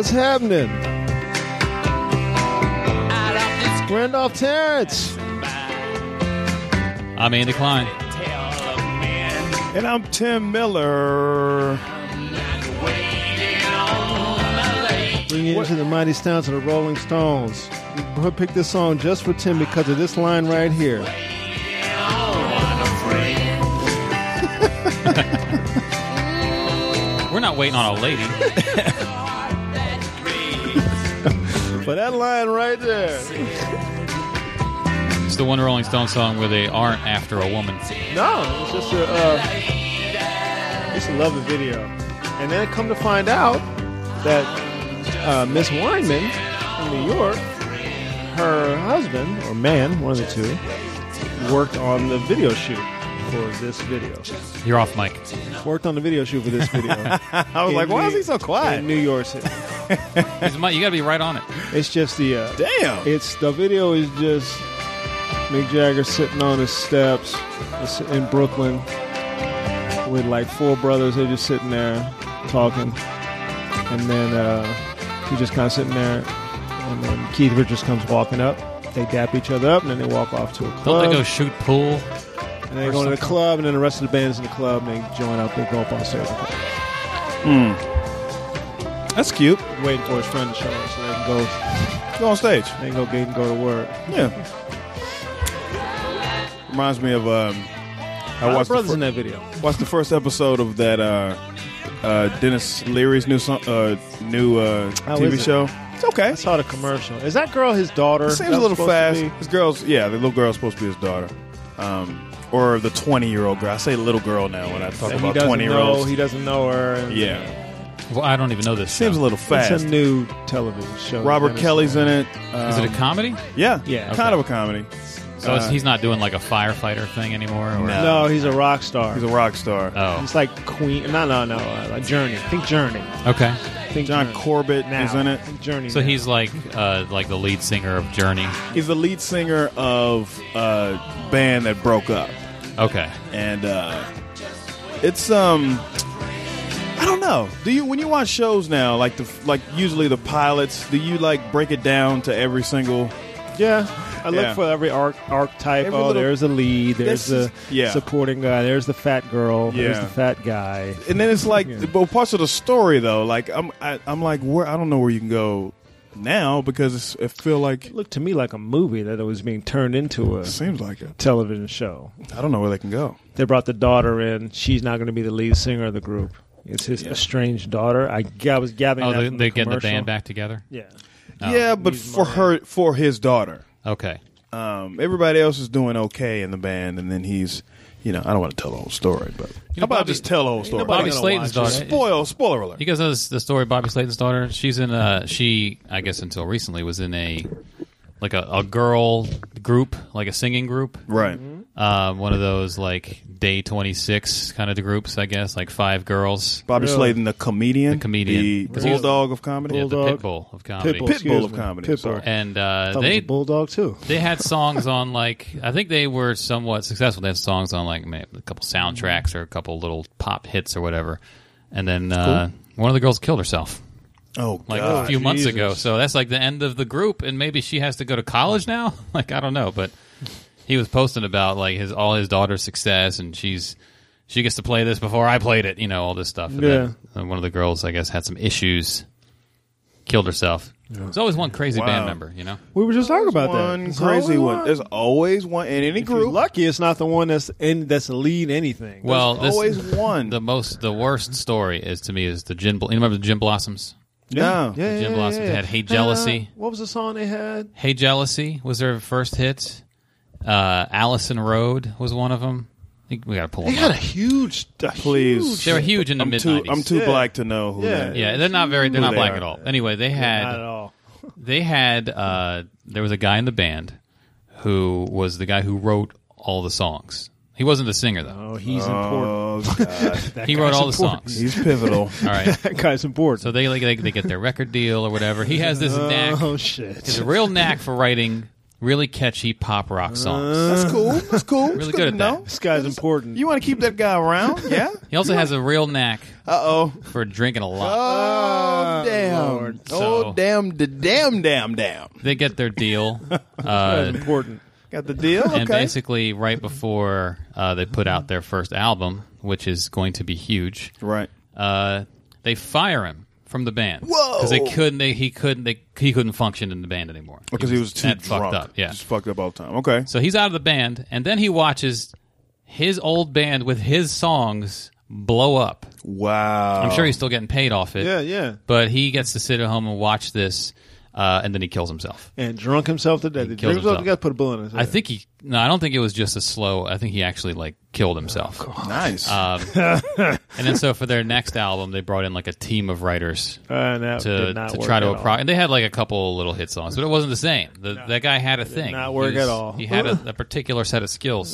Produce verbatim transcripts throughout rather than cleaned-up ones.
What's happening? Randolph Terrence. I'm Andy Klein. And I'm Tim Miller. Bring you into the mighty sounds of the Rolling Stones. We picked this song just for Tim because of this line right here. We're not waiting on a lady. But that line right there. It's the one Rolling Stone song where they aren't after a woman. No, it's just a. Uh, I used to love the video, and then come to find out that uh, Miss Weinman in New York, her husband or man, one of the two, worked on the video shoot for this video. You're off mic. Worked on the video shoot for this video. I was like, why New, is he so quiet? In New York City. You got to be right on it. It's just the. Uh, Damn. It's the video is just Mick Jagger sitting on his steps in Brooklyn with like four brothers. They're just sitting there talking, and then uh, he's just kind of sitting there, and then Keith Richards comes walking up. They dap each other up, and then they walk off to a club. Don't they go shoot pool? And they go to the club, and then the rest of the band's in the club, and they join up. They go up on stage. Hmm. That's cute. Waiting for his friend to show up so they can go, Go on stage. they can go get and go to work. Yeah. Reminds me of um, I I watched the, brothers fir- in that video. watched the first episode of that uh, uh, Dennis Leary's new song, uh, new uh, How T V is it? show. It's okay. I saw the commercial. Is that girl his daughter? It seems That a was little supposed fast. to be? This girl's, yeah, the little girl's supposed to be his daughter. Um, or the twenty-year-old girl. I say little girl now when I talk And he about doesn't know. twenty-year-olds. He doesn't know her. And, Yeah. Well, I don't even know this. Seems show. a little fast. It's a new television show. Robert Dennis Kelly's Leary. in it. Um, Is it a comedy? Yeah. Yeah. Kind Okay. of a comedy. So it's, Uh, he's not doing like a firefighter thing anymore? Or? No. No, he's a rock star. He's a rock star. Oh, He's like Queen. No, no, no. Uh, like Journey. Think Journey. okay. Think John Journey. Corbett now. is in it. Think Journey. So now. he's like uh, like the lead singer of Journey. He's the lead singer of a band that broke up. Okay. And uh, it's um I don't know. Do you when you watch shows now, like the like usually the pilots, do you like break it down to every single Yeah. I look Yeah. for every arc, archetype. Every oh, little- there's the lead. There's This is- the yeah. supporting guy. There's the fat girl. There's Yeah. the fat guy. and then it's like Yeah. but parts of the story though, like I'm I, I'm like where I don't know where you can go now because it's, it feel like It looked to me like a movie that was being turned into a it seems like it. television show. I don't know where they can go. They brought the daughter in. She's not going to be the lead singer of the group. It's his Yeah. estranged daughter. I, I was gathering Oh, that they, from they the getting the commercial. band back together? Yeah. Oh. Yeah, but He's for mine. her for his daughter. Okay. Um, everybody else is doing okay in the band, and then he's, you know, I don't want to tell the whole story, but You know, how about Bobby- just tell the whole story? nobody Bobby gonna Slayton's watch daughter. it. Spoil, spoiler alert. You guys know this, the story of Bobby Slayton's daughter? She's in a, she, I guess until recently, was in a, like a, a girl group, like a singing group. Right. Um, one of those, like, Day twenty-six kind of groups, I guess, like five girls. Bobby Really? Slayton, the comedian, The comedian. the 'Cause he was- bulldog of comedy. Yeah, the Bulldog. pit bull of comedy. Pitbull. Pit bull Excuse of me. comedy. Pitbull. Sorry. And I uh, thought it was they a bulldog too. they had songs on, like, I think they were somewhat successful. They had songs on, like, maybe a couple soundtracks or a couple little pop hits or whatever. And then uh, one of the girls killed herself. Oh, Like God. a few months Jesus. ago. So that's like the end of the group, and maybe she has to go to college now? Like, I don't know, but he was posting about like his all his daughter's success, and she's she gets to play this before I played it, you know, all this stuff. And Yeah. then one of the girls, I guess, had some issues, killed herself. There's always one crazy Wow. band member, you know? We were just talking about one that. There's crazy always one. There's always one in any If you're group. lucky, it's not the one that's in that's the lead anything. Well, this, always one. the most, the worst story is to me is the Gin. Bl- You remember the Gin Blossoms? No. yeah, Jim yeah, Blossom yeah, yeah. had Hey Jealousy. Uh, what was the song they had? Hey Jealousy was their first hit. Uh, Allison Road was one of them. I think we got to pull They them had a up. huge, a Please. huge- They were huge in the I'm mid too, nineties. I'm too Yeah. black to know who Yeah. that Yeah, they're not very. They're Who not they black are. at all. Anyway, they had not at all. they had uh, there was a guy in the band who was the guy who wrote all the songs. He wasn't the singer though. Oh, he's important. Oh, God. That He guy's wrote all the important. songs. He's pivotal. All right, That guy's important. so they like they, they get their record deal or whatever. He has this knack. Oh shit! He's a real knack for writing really catchy pop rock songs. That's cool. That's cool. Really It's good to at know. that. This guy's important. You want to keep that guy around? Yeah. He also has a real knack Uh oh. for drinking a lot. Oh damn! Lord. Oh So- damn! The damn damn damn. They get their deal. That's Uh, important. Got the deal. and Okay. basically, right before uh, they put out their first album, which is going to be huge, Right. uh, they fire him from the band. Whoa. Because they couldn't, they, he couldn't, they, he couldn't function in the band anymore Because he was too that drunk. fucked up. Yeah. Just fucked up all the time. Okay. So he's out of the band, and then he watches his old band with his songs blow up. Wow. I'm sure he's still getting paid off it. Yeah, yeah. But he gets to sit at home and watch this, uh, and then he kills himself. And drunk himself to death. He killed drunk himself. himself. You got to put a bullet in his head. I think he. No, I don't think it was just a slow. I think he actually like killed himself. Nice. Um, and then so for their next album, they brought in like a team of writers Uh, that to did not to work try to at all. appro- and they had like a couple little hit songs, but it wasn't the same. The, That guy had a thing. not He work was- at all. He had a, a particular set of skills.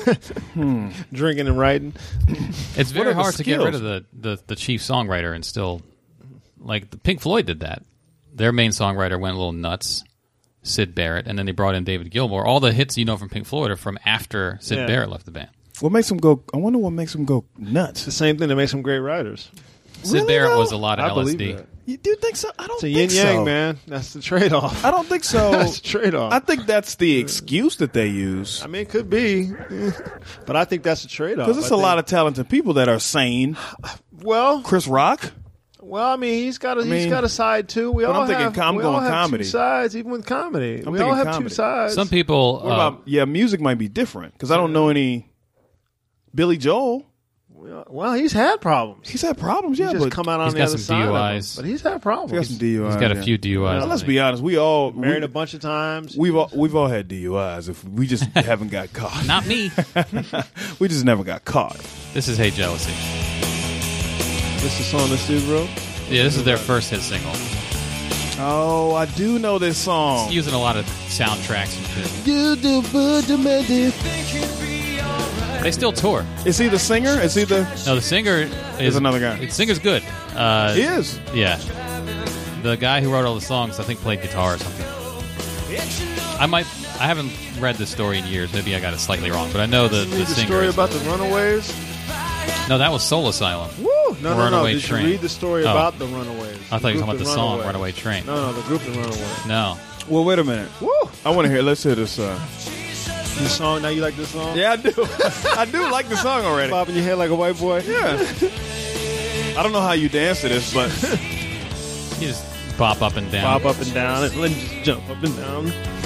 Drinking and writing. It's What very are the hard to get rid skills? of the, the, the chief songwriter and still like the Pink Floyd did that. Their main songwriter went a little nuts. Sid Barrett, and then they brought in David Gilmour. All the hits you know from Pink Floyd are from after Sid Yeah. Barrett left the band. what makes him go? I wonder what makes him go nuts. It's the same thing that makes them great writers. Sid Really, Barrett though? was a lot of I L S D. believe that. You do think so? I don't It's a think yin yang, so. man. That's the trade off. I don't think so. That's the trade off. I think that's the excuse that they use I mean, it could be, but I think that's a trade off. because it's a lot of talented people that are sane. well, Chris Rock. well. I mean, he's got a he's mean, got a side too. We but all I'm thinking have, com- we going all have comedy. two sides, even with comedy. I'm we all thinking have comedy. two sides. Some people, What uh, about yeah? Music might be different because I don't know any. Billy Joel. Well, he's had problems. He's had problems, yeah, He's just but come out on he's the got other some side of them. D U Is. But he's had problems. he's got some D U Is. he's got a yeah. few D U Is. Now, I let's think. be honest. We all Married we, a bunch of times. We've all, we've all had D U Is. If we just haven't got caught, Not me. we just never got caught. This is Hey Jealousy. This is song this dude wrote. Yeah, this is their first hit single. Oh, I do know this song. It's using a lot of soundtracks and shit. You do good to me, dear. They still tour. Is he the singer? Is he the? No, the singer is Is another guy. The singer's good. Uh, He is. Yeah. The guy who wrote all the songs, I think, played guitar or something. I might. I haven't read this story in years. Maybe I got it slightly wrong, but I know the, Did you the read the singer. story is- about the Runaways? No, that was Soul Asylum. Woo! No, no, no. Runaway Did Train. you read the story Oh. about the Runaways? I thought you were talking The about the group, song Runaways. Runaway Train. No, no, the group, the Runaways. No. Well, wait a minute. Woo! I want to hear. Let's hear this. Uh, This song. Now you like this song? yeah, I do. I do like the song already. Bobbing your head like a white boy. Yeah. I don't know how you dance to this, but You just bop up and down. Bob up and down, and then just jump up and down.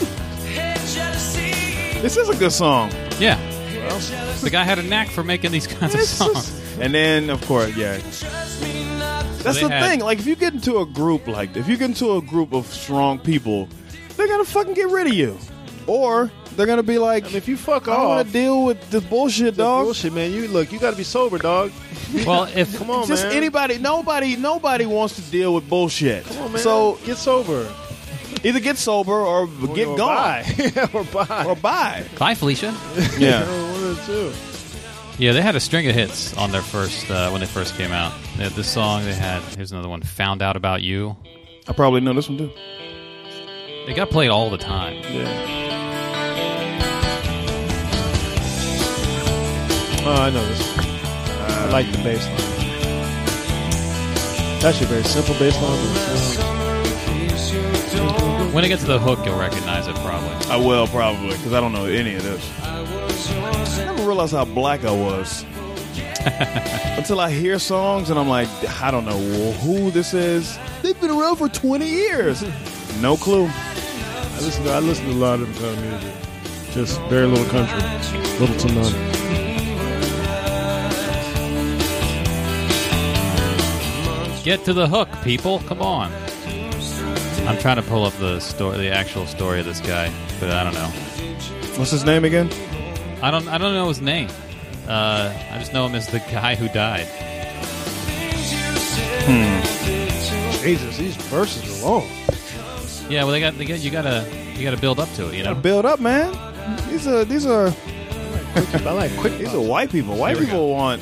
this is a good song. Yeah. The guy had a knack for making these kinds of It's songs. just- and then, of course, yeah. That's they the had- thing. Like, if you get into a group like, if you get into a group of strong people, they're gonna fucking get rid of you, or they're gonna be like, I mean, if you fuck I don't want off, to deal with this bullshit, the dog. bullshit, man. You look, you got to be sober, dog. Well, if Come on, Just man. anybody, nobody, nobody wants to deal with bullshit. Come on, man. So get sober. either get sober or get or gone Buy. or buy. or buy. Bye, Felicia. Yeah. One of the two. Yeah, they had a string of hits on their first uh, when they first came out. They had this song. They had here's another one, "Found Out About You." I probably know this one too. They got played all the time. Yeah. Oh, I know this one. I like the bass line. It's actually a very simple bass line. When it gets to the hook, you'll recognize it probably. I will probably because I don't know any of this. I never realized how black I was until I hear songs and I'm like, I don't know who this is. They've been around for twenty years. No clue. I listen to I listen to a lot of different kind of music. Just very little country, little to none. Get to the hook, people! Come on. I'm trying to pull up the story, the actual story of this guy, but I don't know. What's his name again? I don't. I don't know his name. Uh, I just know him as the guy who died. Jesus, these verses are long. Yeah, well, they got. They got. You gotta. You gotta build up to it. You know. Build up, man. These are these are I like quick. these are white people. White Here we people want.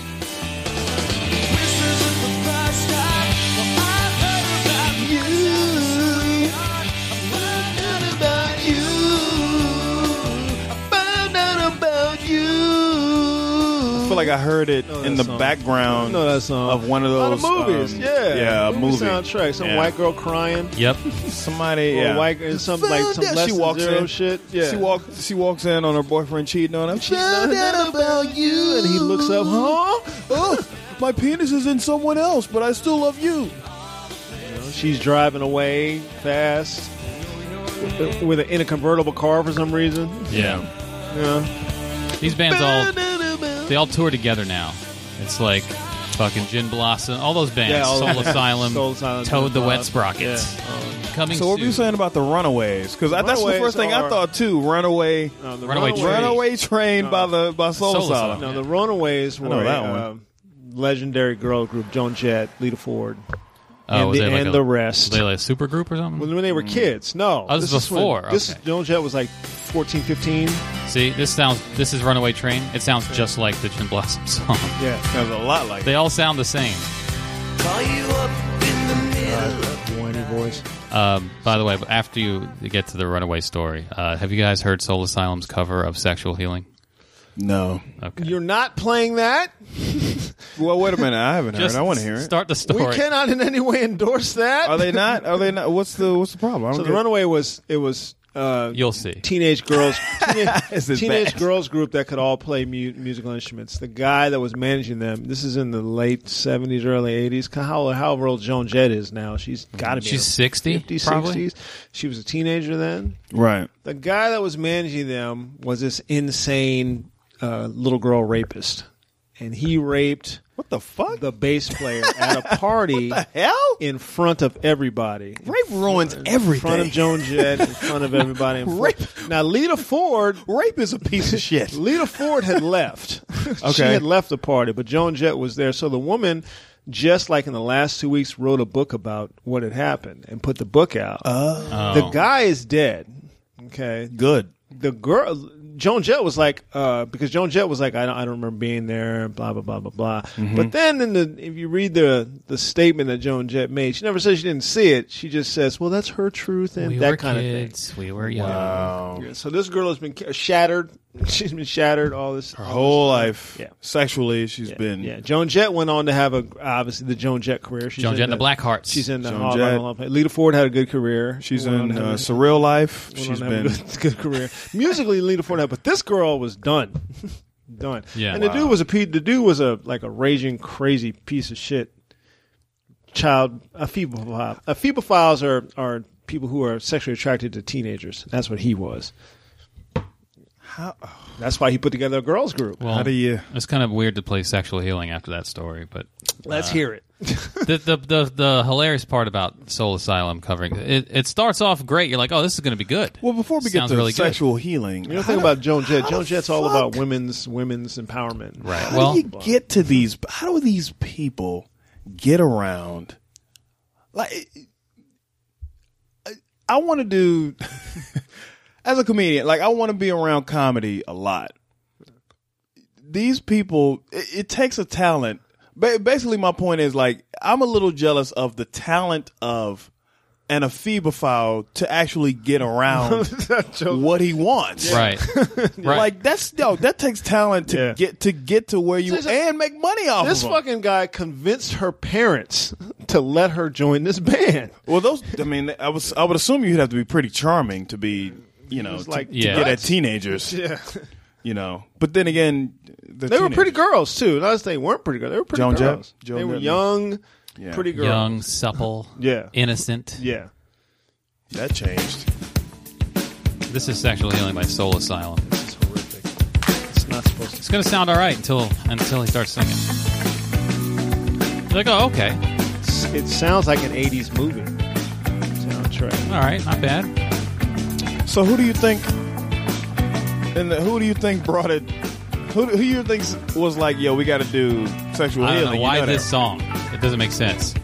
feel like I heard it know in that the song. background I know that song. of one of A lot those of movies. um, yeah, yeah, a movie soundtrack. Some Yeah. white girl crying. Yep. Somebody, Or yeah. white and some like some Found out less she than walks zero in. shit. Yeah, She walk. She walks in on her boyfriend cheating on her. She found out about you, and he looks up, huh? Oh, my penis is in someone else, but I still love you. You know, she's driving away fast with, with a, in a convertible car for some reason. Yeah. Yeah. These bands all they all tour together now. It's like fucking Gin Blossom, all those bands, Yeah, all Soul those- Asylum, Soul Asylum, Toad Gin the Wet Blossom. Sprockets. Yeah. Um, Coming So what were soon. you saying about the Runaways? Because that's the Runaways first thing I are- thought too. Runaway, no, the Runaway Runaways- Train. Runaway Train No. by the by Soul, Soul Asylum. Asylum. No, the Runaways I know were that a one. uh, legendary girl group, Joan Jett, Lita Ford, Oh, and, was the, they like and a- the rest. Were they like a super group or something? when, when they were kids. No. Oh, this is is when- before. This Okay. is, Joan Jett was like fourteen, fifteen. See, this sounds. This is Runaway Train. It sounds just like the Gin Blossom song. Yeah. Sounds a lot like They all sound the same. Whiny voice. Um, by the way, after you get to the Runaway story, uh, have you guys heard Soul Asylum's cover of Sexual Healing? no. Okay. You're not playing that? Well, wait a minute. I haven't heard. Just it. I want to hear it. Start the story. We cannot in any way endorse that. Are they not? Are they not? What's the What's the problem? I don't So the get- Runaway was it was uh, You'll see. teenage girls, teenage, This is teenage bad. girls group that could all play mu- musical instruments. The guy that was managing them, this is in the late seventies, early eighties. How how old Joan Jett is now? She's got to be She's in her sixty, fifties, probably. sixties. She was a teenager then. Right. The guy that was managing them was this insane uh, little girl rapist, and he raped What the fuck? the bass player at a party the hell? in front of everybody. Rape ruins In everything. front of Joan Jett, in front of everybody. In front. Rape. Now, Lita Ford, Rape is a piece of shit. Lita Ford had left. She Okay. had left the party, but Joan Jett was there. So the woman, just like in the last two weeks, wrote a book about what had happened and put the book out. Oh. The guy is dead. Okay. Good. The girl, Joan Jett was like, uh, because Joan Jett was like, I don't, I don't remember being there, blah blah blah blah blah. Mm-hmm. But then, in the if you read the the statement that Joan Jett made, she never says she didn't see it. She just says, "Well, that's her truth," and we that were kind kids. We were young. Wow. of thing. Yeah, so this girl has been ca- shattered. She's been shattered all this Her whole life, Yeah. sexually, she's Yeah, been. yeah. Joan Jett went on to have a obviously the Joan Jett career. She's Joan in Jett and the Blackhearts. She's in the Joan Hall of Jett. Hall of Fame. Lita Ford had a good career. She's Went on in to have uh, a- Surreal Life. went She's on to have been. a good, good career. Musically, Lita Ford had, but this girl was done, done. Yeah. and the Wow. dude was a pe- the dude was a like a raging crazy piece of shit. Child, a phebophile. A phebophiles are are people who are sexually attracted to teenagers. That's what he was. How, That's why he put together a girls group. Well, how do you? it's kind of weird to play Sexual Healing after that story, but Let's hear it. the, the the the hilarious part about Soul Asylum covering it, it starts off great. You're like, oh, this is going to be good. Well, before we get Sounds to really good. sexual healing, You know, how think do- about Joan Jett. how Joan the Jett's all fuck- about women's women's empowerment. Right. How Well, do you get to these? How do these people get around? Like, I, I want to do as a comedian. Like, I want to be around comedy a lot. These people, it, it takes a talent. Ba- Basically, my point is like I'm a little jealous of the talent of an ephebophile to actually get around what he wants. right, right. Like that's yo, that takes talent to Yeah. get to get to where you This is- and make money off This of them. fucking guy convinced her parents to let her join this band. Well, those I mean, I was I would assume you'd have to be pretty charming to be, you know, was to, like to Yeah. get at nuts. teenagers, Yeah. you know. But then again, the They were pretty teenagers- girls too. Not as they weren't pretty girls. They were pretty Joan Jett? girls. Joan they were Jett. young, Yeah. pretty girls. Young, supple, Yeah. innocent. Yeah. That changed. This is Sexual Healing by Soul Asylum. This is horrific. It's not supposed to. It's going to sound all right until until he starts singing. You're like, oh, okay, It's, it sounds like an eighties movie soundtrack. all right, not bad. So who do you think? And the, who do you think brought it? Who, who do you think was like, yo, we got to do sexual I don't healing? know You why know this that. song. It doesn't make sense.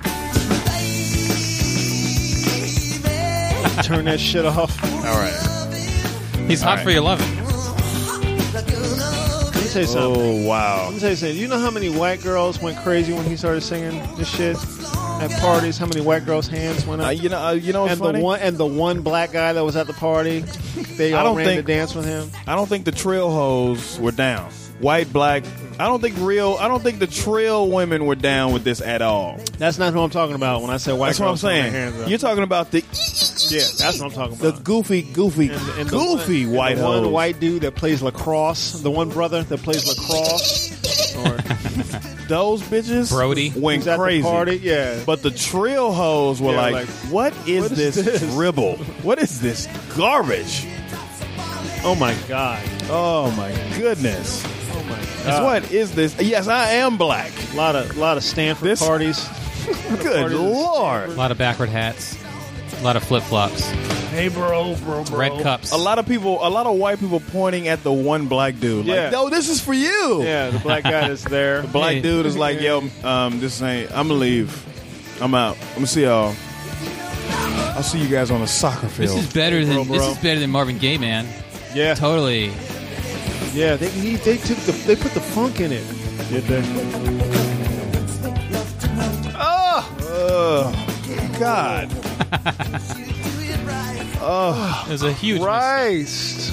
Turn that shit off. All right. He's hot right. for your loving. Let me tell you something. Oh wow. Let me tell you something. You know how many white girls went crazy when he started singing this shit at parties? How many white girls' hands went up? Uh, you know, uh, you know what's and funny? the one and the one black guy that was at the party, they I all don't ran think- to dance with him. I don't think the trail hoes were down. white, black. I don't think real. I don't think the Trill women were down with this at all. That's not who I'm talking about when I say white. That's what I'm saying. You're talking about the yeah. That's what I'm talking the about. goofy, goofy, and, and goofy the one, white the one hoes. white dude that plays lacrosse. The one brother that plays lacrosse. Or those bitches Brody went at crazy. The party, yeah. But the Trill hoes were Yeah, like, like, "What is what is this, this? dribble? What is this garbage? Oh my god! Oh my goodness! Oh my It's god! What is this? Yes, I am black. A lot of lot of Stanford This- parties. Good Parties. lord! A lot of backward hats. A lot of flip flops. Hey, bro, bro, bro. Red cups. A lot of people, a lot of white people pointing at the one black dude. Yeah. Like, yo, this is for you. Yeah, the black guy is there. The black Hey. dude is like, yo, um, this ain't. I'm gonna leave. I'm out. I'm gonna see y'all. I'll see you guys on the soccer field. This is better than Bro, bro. this is better than Marvin Gaye, man. Yeah, Totally. yeah. They he, they took the they put the funk in it. Did they? Oh, God. There's a huge Christ.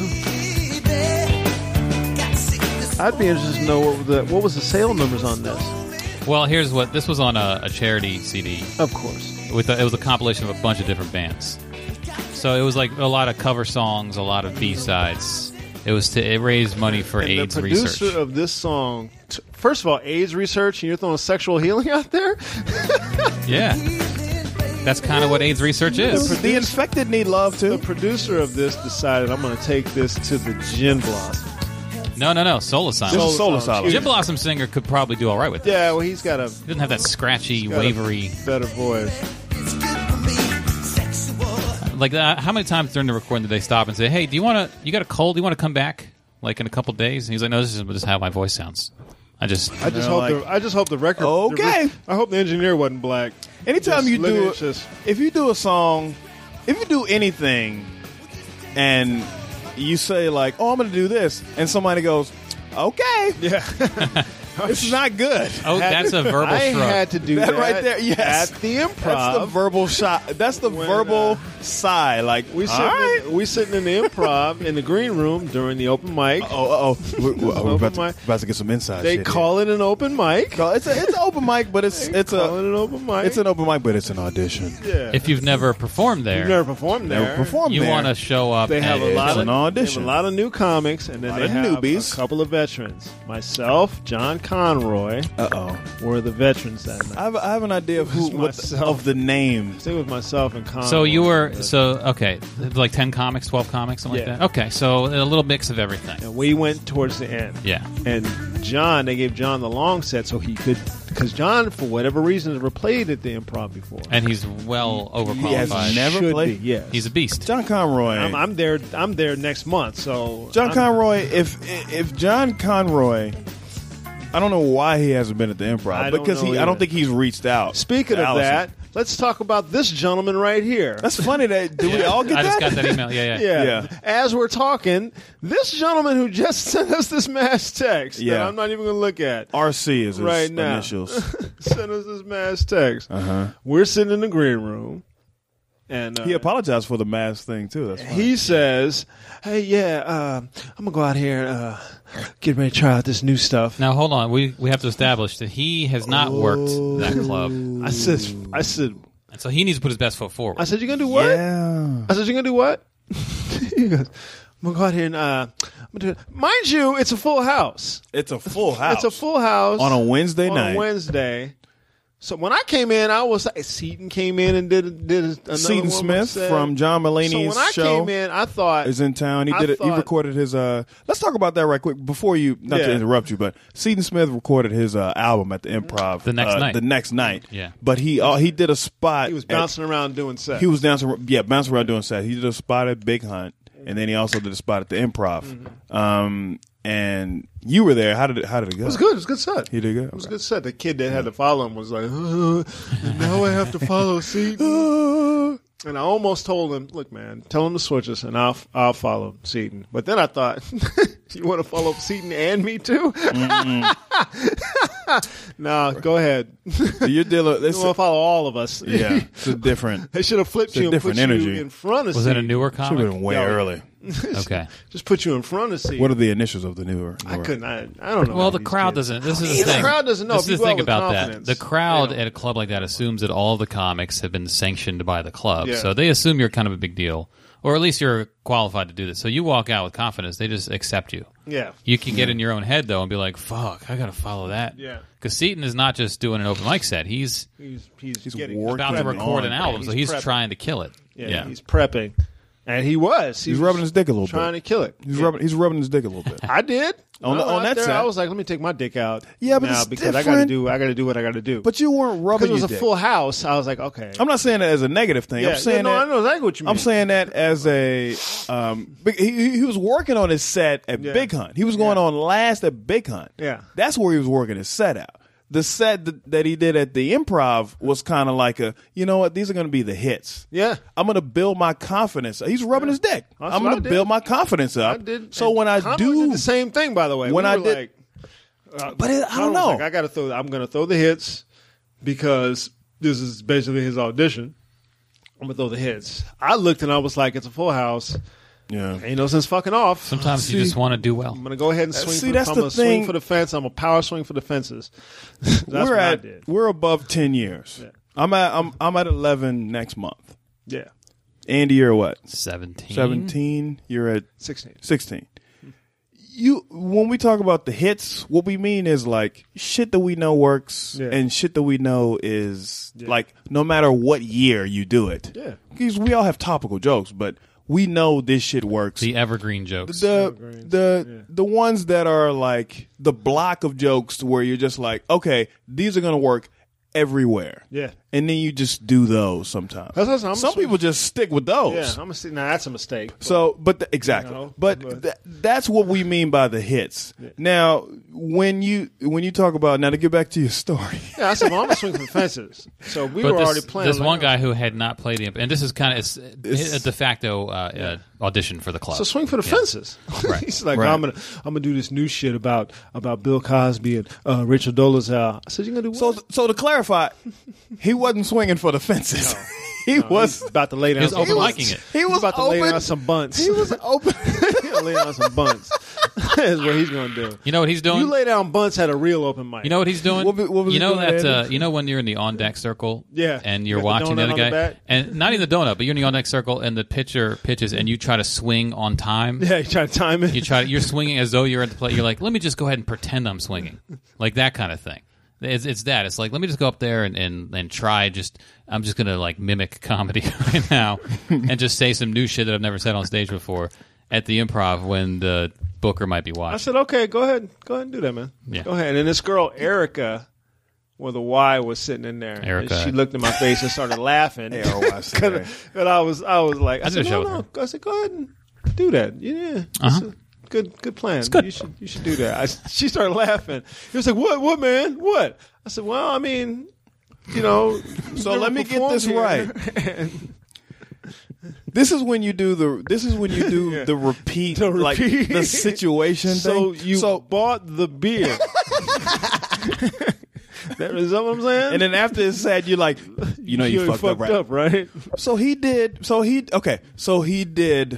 I'd be interested to know what the what was the sale numbers on this. mis- Well, here's what this was on a, a charity C D. Of course. With a, it was a compilation of a bunch of different bands. So it was like a lot of cover songs, a lot of B sides. It was to it raised money for And AIDS the producer research. of this song, t- first of all, AIDS research, and you're throwing sexual healing out there? Yeah, that's kind of what AIDS research is. The infected need love The too. producer of this decided, I'm going to take this to the Gin Blossom. No, no, no. Soul This Asylum. is Soul Asylum. Asylum. Jim Blossom singer could probably do all right with that. Yeah, well, he's got a, He doesn't have that scratchy, got a wavery. better voice. Like, uh, how many times during the recording did they stop and say, "Hey, do you want to? You got a cold? Do you want to come back like in a couple days?" And he's like, "No, this is just how my voice sounds. I just." I just They're hope like, the I just hope the record. okay. the re- I hope the engineer wasn't black. Anytime Just you look do, at it, just- if you do a song, if you do anything, and you say like, "Oh, I'm going to do this," and somebody goes, "Okay, Yeah, this is not good." Oh, that's a verbal I shrug. had to do That that, right there, yes. at the improv. That's the verbal shot. That's the When, verbal uh, sigh. Like, we all sitting right. in, we sitting in the improv in the green room during the open mic. Oh, oh, we're, we're Open about, to, mic. about to get some inside. They shit call it an open mic. here. No, it's a, it's an open mic, but it's They it's call a it an open mic. it's an open mic, but it's an audition. yeah. If you've never performed there, You've never performed there, Never performed you there. want to show up. They have and a lot It's of an they have audition. a lot of new comics, and then Lot they of have newbies. a couple of veterans. Myself, John Conroy, Uh oh. were the veterans that night. I have, I have an idea of who It was what the, myself. of the name. Stay with myself and Conroy. So you were But- so okay, like ten comics, twelve comics, something Yeah. like that. Okay, so a little mix of everything. and we went towards the end. Yeah, And John, they gave John the long set so he could, because John, for whatever reason, never played at the improv before. and he's well He has overqualified. never Should played- be, yes. He's a beast. John Conroy. I'm, I'm there. I'm there next month. So John I'm- Conroy. If if John Conroy, I don't know why he hasn't been at the improv I don't because know he. I don't either. think he's reached out. Speaking to of Allison. that, let's talk about this gentleman right here. That's funny. That do we all get I that? just got that email. Yeah, yeah. Yeah. Yeah. As we're talking, this gentleman who just sent us this mass text that Yeah. I'm not even going to look at R C is his right now. initials. sent us this mass text. Uh-huh. We're sitting in the green room, and uh, He apologized for the mask thing too. That's fine. he says, "Hey, yeah, uh, I'm gonna go out here and uh, get ready to try out this new stuff." Now hold on, we we have to establish that he has not worked that club, I said, "I said, and so he needs to put his best foot forward. I said, you gonna do what?" Yeah. I said, "You gonna do what?" He goes, "I'm gonna go out here and uh, I'm gonna do it." Mind you, it's a full house. It's a full house. It's a full house on a Wednesday on night. a Wednesday. So when I came in, I was like, Seaton came in and did did another Seaton one Smith set. from John So Mulaney's when I show came in, I thought is in town. He I did it. He thought- recorded his. Uh, let's talk about that right quick before you. Not to Yeah. interrupt you, but Seaton Smith recorded his uh, album at the Improv The next uh, night. The next night. Yeah. But he uh, he did a spot. he was at- bouncing around doing sets. He was dancing. Yeah, bouncing around doing set. He did a spot at Big Hunt, and then he also did a spot at the Improv. Mm-hmm. Um, and you were there. How did it? How did it go? It was good. It was a good set. He did good. It was a good set. The kid that had to follow him was like, uh, now I have to follow Seaton. And I almost told him, look, man, tell him to switch us, and I'll I'll follow Seaton. But then I thought, you want to follow Seaton and me too? No, go ahead. You're dealing. They want to follow all of us. Yeah, it's a different. They should have flipped it's a you and different put energy. you in front of. Was seat. it a newer Should comic? have been way Yeah. early. Okay. Just put you in front of seat. What are the initials of the newer? I newer? couldn't. I, I don't know. Well, the these crowd kids. doesn't. This is the The thing. crowd doesn't know. This If is you the go thing out with about that. confidence, The crowd they don't. at a club like that assumes that all the comics have been sanctioned by the club, Yeah. so they assume you're kind of a big deal, or at least you're qualified to do this. So you walk out with confidence; they just accept you. Yeah. You can get in your own head though and be like, "Fuck, I got to follow that." Yeah. Because Seaton is not just doing an open mic set; he's He's he's, He's getting working about to Prepping record on. an album, Yeah, so he's he's prepping. trying to kill it. Yeah, Yeah. he's prepping, and he was. He He's was rubbing his dick a little trying bit. to kill it. He's Yeah. rubbing. He's rubbing his dick a little bit. I did On the- I was on out that there, set. I was like, let me take my dick out. Yeah, but now it's because I got to different. do. I got to do what I got to do. But you weren't rubbing. because it was your a dick. full house, I was like, okay. I'm not saying that as a negative thing. yeah, I'm saying yeah, no, that. I know exactly what you mean. I'm saying that as a. Um, big- he, he he was working on his set at Yeah. Big Hunt. He was going Yeah. on last at Big Hunt. Yeah. That's where he was working his set out. The set that, that he did at the Improv was kind of like a, you know what, these are going to be the hits. Yeah. I'm going to build my confidence. He's rubbing his dick. That's I'm what I going to did. build my confidence up. I did. So and when I Conway do did the same thing, by the way. when We I were did- like, uh, But it- I Conway don't was know. like, I got to throw. I'm going to throw the hits because this is basically his audition. I'm gonna throw the hits. I looked and I was like, it's a full house. yeah. Ain't no sense fucking off. Sometimes you See- just want to do well. I'm gonna go ahead and swing. see, for, that's I'm the gonna thing. swing for the fence. I'm a power swing for the fences. That's we're what I at did. we're above ten years. Yeah. I'm at I'm I'm at eleven next month. Yeah, Andy, you're what? Seventeen. seventeen. You're at sixteen. sixteen. You when we talk about the hits, what we mean is like shit that we know works Yeah. and shit that we know is Yeah. like no matter what year you do it. Yeah. Because we all have topical jokes, but we know this shit works. The evergreen jokes. the Evergreens. the Yeah. the ones that are like the block of jokes where you're just like, okay, these are gonna work everywhere. Yeah. And then you just do those sometimes. That's what I'm Some saying. people just stick with those. Yeah, I'm gonna see. Now that's a mistake. So, but the, exactly, You know, but, but- th- that's what we mean by the hits. Now, when you when you talk about now to get back to your story, Yeah, I said, well, I'm gonna swing for the fences. So we But were this, already playing. this like, one guy who had not played the, and this is kind of it's, This- a de facto uh, uh, audition for the club. So swing for the Yeah. fences. Right. He's like, Right. I'm gonna, I'm gonna do this new shit about about Bill Cosby and uh, Rachel Dolezal. I said, you're gonna do so what? so to clarify, he wasn't swinging for the fences. he No, was he's about to lay down. He was some open bunts. micing it. he He's was about to open. lay down some bunts. He was open. He's gonna lay down some bunts. That's what he's gonna do. You know what he's doing? You lay down bunts at a real open mic. You know what he's doing? What was- what was you he know doing, that uh, Andy? you know when you're in the on deck circle, Yeah. and you're Got the watching the donut other on the guy, back? and not even the donut, but you're in the on deck circle, and the pitcher pitches, and you try to swing on time. Yeah, you try to time it. You try, you're swinging as though you're at the plate. You're like, let me just go ahead and pretend I'm swinging, like that kind of thing. It's, it's that. It's like let me just go up there and, and, and try. Just I'm just gonna like mimic comedy right now, and just say some new shit that I've never said on stage before at the Improv when the booker might be I watching. said, okay, go ahead, go ahead and do that, man. Yeah. Go ahead. And this girl Erica, with a Y, was sitting in there. Erica. And she looked in my face and started laughing. A R Y C A. And I was, I was like, I, I did said, a show no, with no. I said, go ahead and do that. Yeah, Uh-huh. It's a good, good plan. It's good. You should, you should do that. I, she started laughing. He was like, what, what, man, what? I said, well, I mean, you know. So never let me get performed this here. right. And This is when you do the. This is when you do Yeah. the repeat, The like repeat. the situation so thing. you so bought the beer. That is that what I'm saying? and then after it's said, you're like, you know, you, fucked, up, right? right? So he did. So he okay. So he did.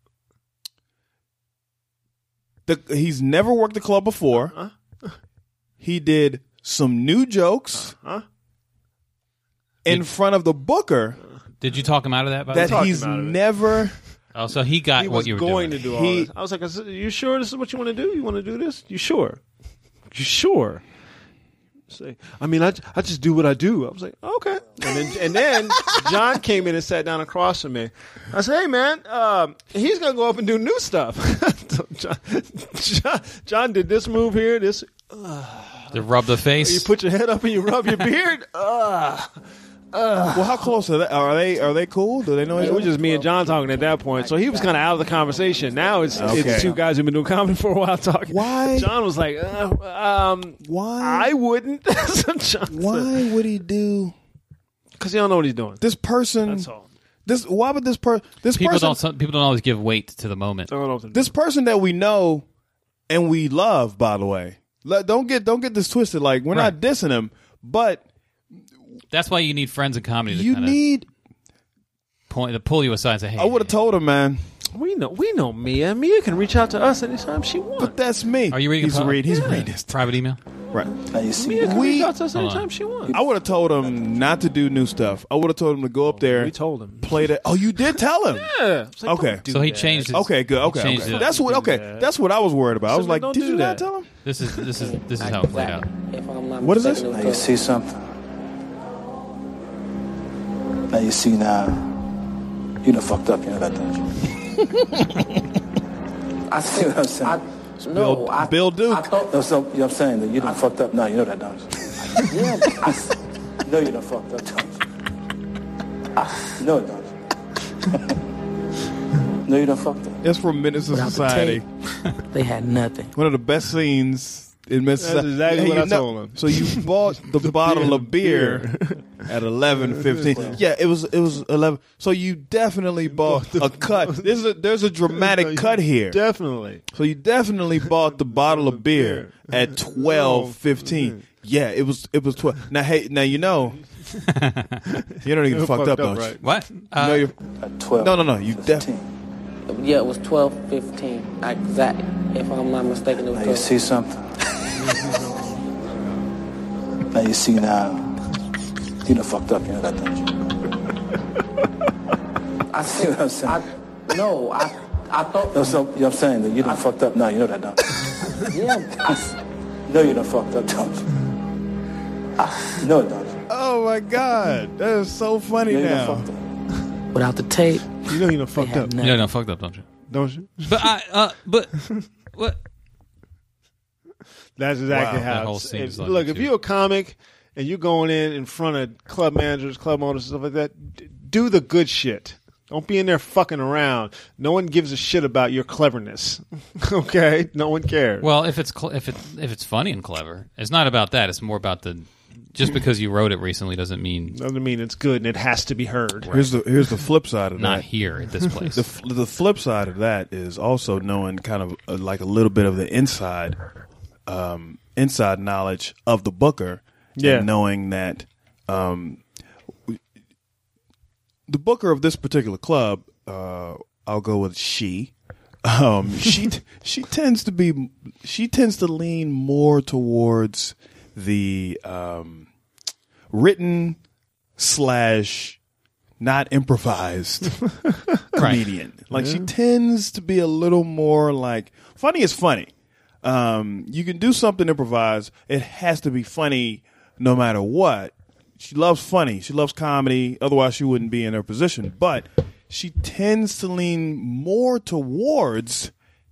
The he's never worked the club before. Uh-huh. He did some new jokes Uh-huh. in front of the booker Did you talk him out of that? By the that way? talked he's him out of it. never. Oh, so he got He what was you were going doing. to do all He- this. I was like, "Are you sure this is what you want to do? You want to do this? You sure? You sure?" Say, I mean, I, I just do what I do. I was like, okay. And then and then John came in and sat down across from me. I said, hey man, um, he's gonna go up and do new stuff. John, John, John did this move here. This To rub the face. you put your head up and you rub your beard. Ugh. Well, how close are they? Are they? Are they cool? Do they know each It other? was just me and John talking at that point, so he was kind of out of the conversation. Now it's Okay. it's two guys who've been doing comedy for a while talking. Why? John was like, uh, um, Why? I wouldn't. So John Why would he do Because he don't know what he's doing. this person? That's all. This why would this per this people person don't. Some, people don't always give weight to the moment. I don't know what to do. this person that we know and we love, by the way, Let, don't get don't get this twisted. Like we're Right. not dissing him, but That's why you need friends in comedy to you kind need. of point to pull you aside and say, "Hey, I would have hey, told him, man. We know, we know Mia. Mia can reach out to us anytime she wants. But that's me. Are you reading? He's a po- read. He's Yeah. reading this. private email. Right. Now you see, Mia can We- reach out to us Hold anytime on. she wants. I would have told him not to do new stuff. I would have told him to go up there, We told him. play that. Oh, you did tell him. Yeah. It's like, Okay. don't do So he that. changed his. Okay, good. he Okay, changed okay. it. That's what. do Okay, that. that's what I was worried about. I was So like, don't did do you that. not tell him? This is this is this is how it played out. If I'm not What is mistaken, this? it now was you see something. Now you see now. You done fucked up. You know that, don't you? I See what I'm saying? I, no, Bill- I, Bill Duke. I thought, No, so, you know what I'm saying? That you done fucked up. No, you know that, don't you? yeah, I, You know you done fucked up, don't you? No, don't you? No, you done fucked up. It's from Menace to Without the Society. they had nothing. One of the best scenes in Menace to That's Society. exactly Hey, what you I know- told him. So you bought the bottle of beer at eleven fifteen. Yeah, it was it was eleven. So you definitely bought a cut. There's a there's a dramatic cut here. Definitely. So you definitely bought the bottle of beer at twelve fifteen. Yeah, it was it was twelve. Now hey, now you know you don't even fucked, up, don't you? What? You Uh, know you're, At twelve. no, no, no. You fifteen. definitely. Yeah, it was twelve fifteen. Exactly. If I'm not mistaken, it Now was you twelve. see something. Now you see now. You done fucked up. You know that, don't you? I See what I'm saying? I, no, I, I thought. No, so, you know what I'm saying? That you done fucked up. No, you know that, don't you? Yeah, I, No, you done fucked up, don't you? No, don't you? Oh my God, that is so funny No, you done now. fucked up. without the tape, You know you done they fucked had up, nothing. yeah, no, fucked up, don't you? don't you? But I, uh, but what? That's exactly Wow, how. that whole it's- scene if- is like look, it, if too. you're a comic and you're going in in front of club managers, club owners, stuff like that, d- do the good shit. Don't be in there fucking around. No one gives a shit about your cleverness. Okay, no one cares. Well, if it's cl- if it if it's funny and clever, it's not about that. It's more about the. Just because you wrote it recently doesn't mean doesn't mean it's good and it has to be heard. Here's the here's the flip side of not that. here at this place. The f- the flip side of that is also knowing kind of uh, like a little bit of the inside um, inside knowledge of the booker. Yeah. And knowing that um, the booker of this particular club, uh, I'll go with she. Um, she she tends to be she tends to lean more towards the um, written slash not improvised comedian. Like she tends to be a little more like funny is funny. Um, you can do something improvised. It has to be funny no matter what. She loves funny. She loves comedy. Otherwise, she wouldn't be in her position. But she tends to lean more towards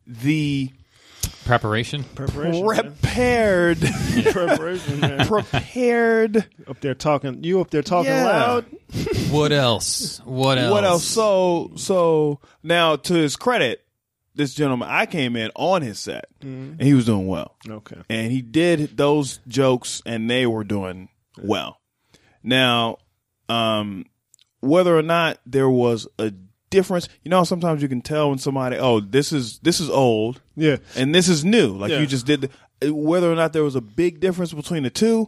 the Preparation. Preparation, man. prepared, Preparation, man. prepared. Up there talking, you up there talking Yeah. loud. What else? What else? What else? So, so now to his credit, this gentleman, I came in on his set, and he was doing well. Okay. And he did those jokes, and they were doing well. Now, um, whether or not there was a difference, you know, sometimes you can tell when somebody, oh, this is this is old, Yeah. and this is new. Like Yeah. you just did. The, whether or not there was a big difference between the two,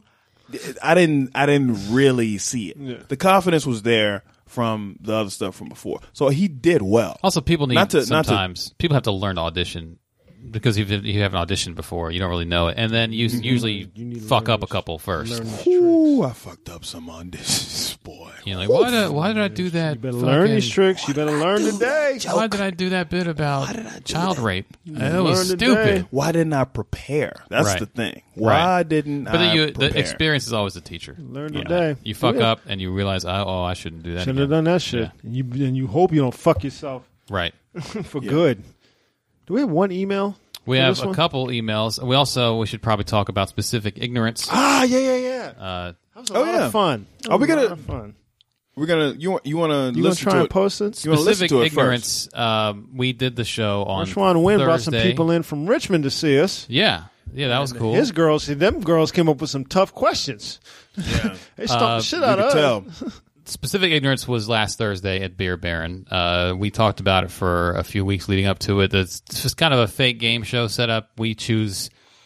I didn't. I didn't really see it. Yeah. The confidence was there from the other stuff from before, so he did well. Also, people need Not to- not to- sometimes people have to learn to audition because if you haven't auditioned before, you don't really know it, and then you usually need to fuck learn up a these- couple first. Learn these Ooh, I fucked up some auditions, boy. You know, like why did why did I do that? You better fucking- learn these tricks. You better learn today. Why did I do that bit about child rape? That was learn stupid. today. Why didn't I prepare? That's Right. the thing. Why Right. didn't But I then you, prepare? the experience is always a teacher. Learn You know, today. You fuck Yeah. up and you realize, oh, oh I shouldn't do that. Shouldn't have again. done that shit. Yeah. And you and you hope you don't fuck yourself Right. for good. Do we have one email? We for have this a one? couple emails. We also we should probably talk about specific ignorance. Ah, yeah, yeah, yeah. Uh, That was a Oh, lot yeah. of fun. That Are we was a gonna- lot of fun? We're gonna you want you want to You want to listen try to and it? post it? You want to listen specific to it first? ignorance. Um, we did the show on Marshwan Wynn brought some Thursday. people in from Richmond to see us. Yeah, yeah, that was cool. His girls, see, them girls came up with some tough questions. Yeah, They stumped Uh, the shit you out could of tell. us. Specific ignorance was last Thursday at Beer Baron. Uh, we talked about it for a few weeks leading up to it. It's just kind of a fake game show setup. We choose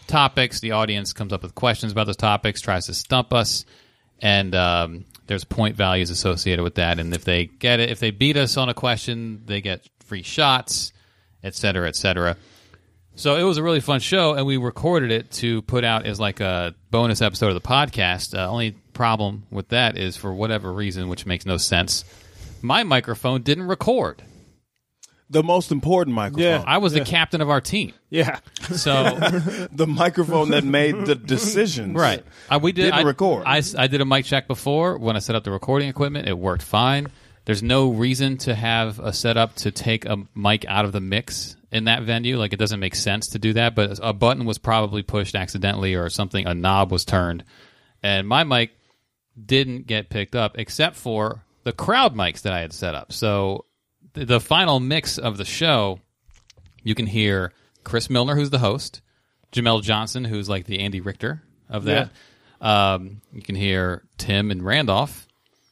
topics. The audience comes up with questions about those topics, tries to stump us, and um, there's point values associated with that. And if they get it, if they beat us on a question, they get free shots, et cetera, et cetera. So it was a really fun show, and we recorded it to put out as like a bonus episode of the podcast. Uh, only problem with that is, for whatever reason, which makes no sense, my microphone didn't record. The most important microphone. Yeah. I was Yeah. the captain of our team. Yeah. So, The microphone that made the decisions. right. I, we did, Didn't I, record. I, I did a mic check before when I set up the recording equipment. It worked fine. There's no reason to have a setup to take a mic out of the mix in that venue. Like, it doesn't make sense to do that, but a button was probably pushed accidentally or something. A knob was turned, and my mic didn't get picked up except for the crowd mics that I had set up. So th- the final mix of the show, you can hear Chris Milner, who's the host, Jamel Johnson, who's like the Andy Richter of that. Um, you can hear Tim and Randolph.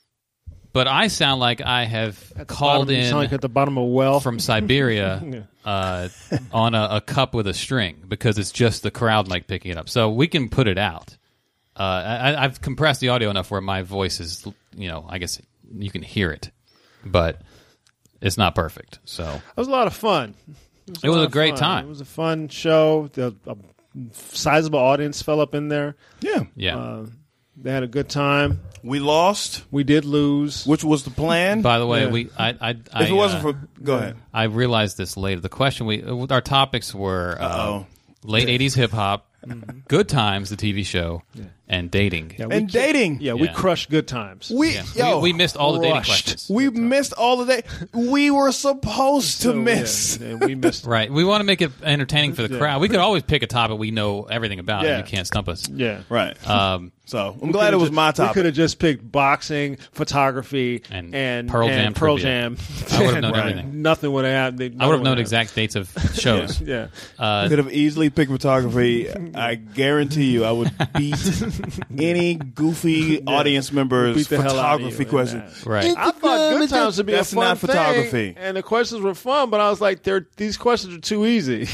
But I sound like I have called Bottom- you in sound like at the bottom of a well. from Siberia uh, on a, a cup with a string, because it's just the crowd mic picking it up. So we can put it out. Uh, I, I've compressed the audio enough where my voice is, you know, I guess you can hear it, but it's not perfect. So It was a lot of fun. It It was lot a of great fun. time. It was a fun show. The a sizable audience fell up in there. Yeah. yeah. Uh, they had a good time. We lost, We did lose. which was the plan. By the way, yeah. we I I, I if it wasn't uh, for... Go ahead. I realized this later. The question we our topics were uh, Uh-oh. late eighties hip hop, Good Times, the T V show, and dating. Yeah, we And ca- dating. Yeah, we Yeah. crushed good times. We, Yeah. yo, we, we missed all the dating crushed. questions. we missed all of that. We were supposed to So, miss. Yeah, and we missed. Right. We want to make it entertaining for the Yeah. crowd. We could always pick a topic we know everything about, Yeah. and you can't stump us. Yeah. Right. Um, So I'm glad it was my We could topic. have just picked boxing, photography, And and, Pearl and Jam Pearl trivia. Jam. I would've known And everything. Nothing would have happened. I would have known exact dates of shows. Yeah. Uh, Could have easily picked photography. I guarantee you, I would beat any goofy audience member's Beat the hell out of you photography in question. that. right. I thought Good Times would be That's a fun not photography. thing, and the questions were fun, but I was like, "They're these questions are too easy."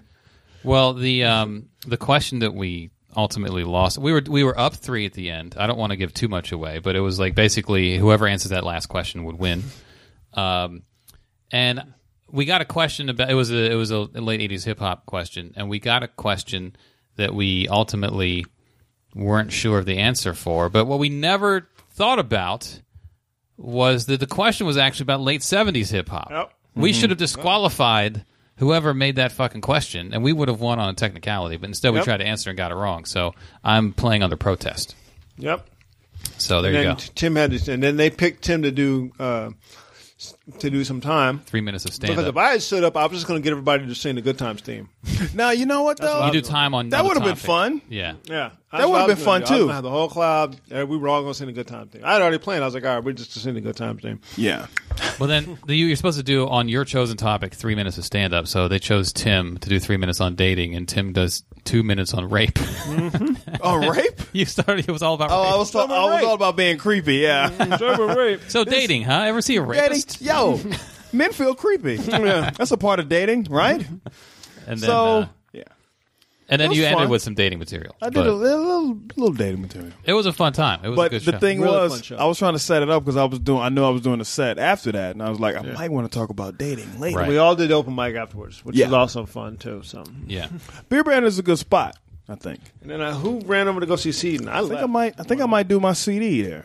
Well, the um, the question that we ultimately lost, we were we were up three at the end. I don't want to give too much away, but it was like basically whoever answers that last question would win. Um, and we got a question about it was a it was a late eighties hip hop question, and we got a question that we ultimately weren't sure of the answer for. But what we never thought about was that the question was actually about late seventies hip hop. Yep. We should have disqualified whoever made that fucking question, and we would have won on a technicality. But instead, we Yep. tried to answer and got it wrong. So I'm playing under protest. Yep. So there and you then go. Tim had to, and then they picked Tim to do uh, to do some time. Three minutes of stand Because up. if I had stood up, I was just going to get everybody to sing the Good Times theme. Now you know what though. You do time on That another would have been topic. fun. Yeah. Yeah, That would've been fun, too. I was gonna have the whole crowd. uh, We were all going to sing the Good Times theme. I had already planned. I was like, all right, we're just to sing the Good Times theme. Yeah. Well, then the, you're supposed to do on your chosen topic three minutes of stand up. So they chose Tim to do three minutes on dating, and Tim does two minutes on rape. Oh, rape? You started. It was all about Oh, rape. I was, talk- I was rape. all about being creepy. Yeah. rape. so dating, huh? Ever see a Dating, rapist? yo, men feel creepy. That's a part of dating, right? And then, so uh, yeah, and then it was you ended fun. with some dating material. I did But a little, little, little dating material. it was a fun time. It was a But good the show. thing Really fun was, show. I was trying to set it up because I was doing. I knew I was doing a set after that, and I was like, I might want to talk about dating later. Right. We all did open mic afterwards, which Yeah. was also fun too. So, yeah. Beer Brand is a good spot, I think. and then uh, who ran over to go see Seaton? I, I think left. I might. I think I might do my C D there.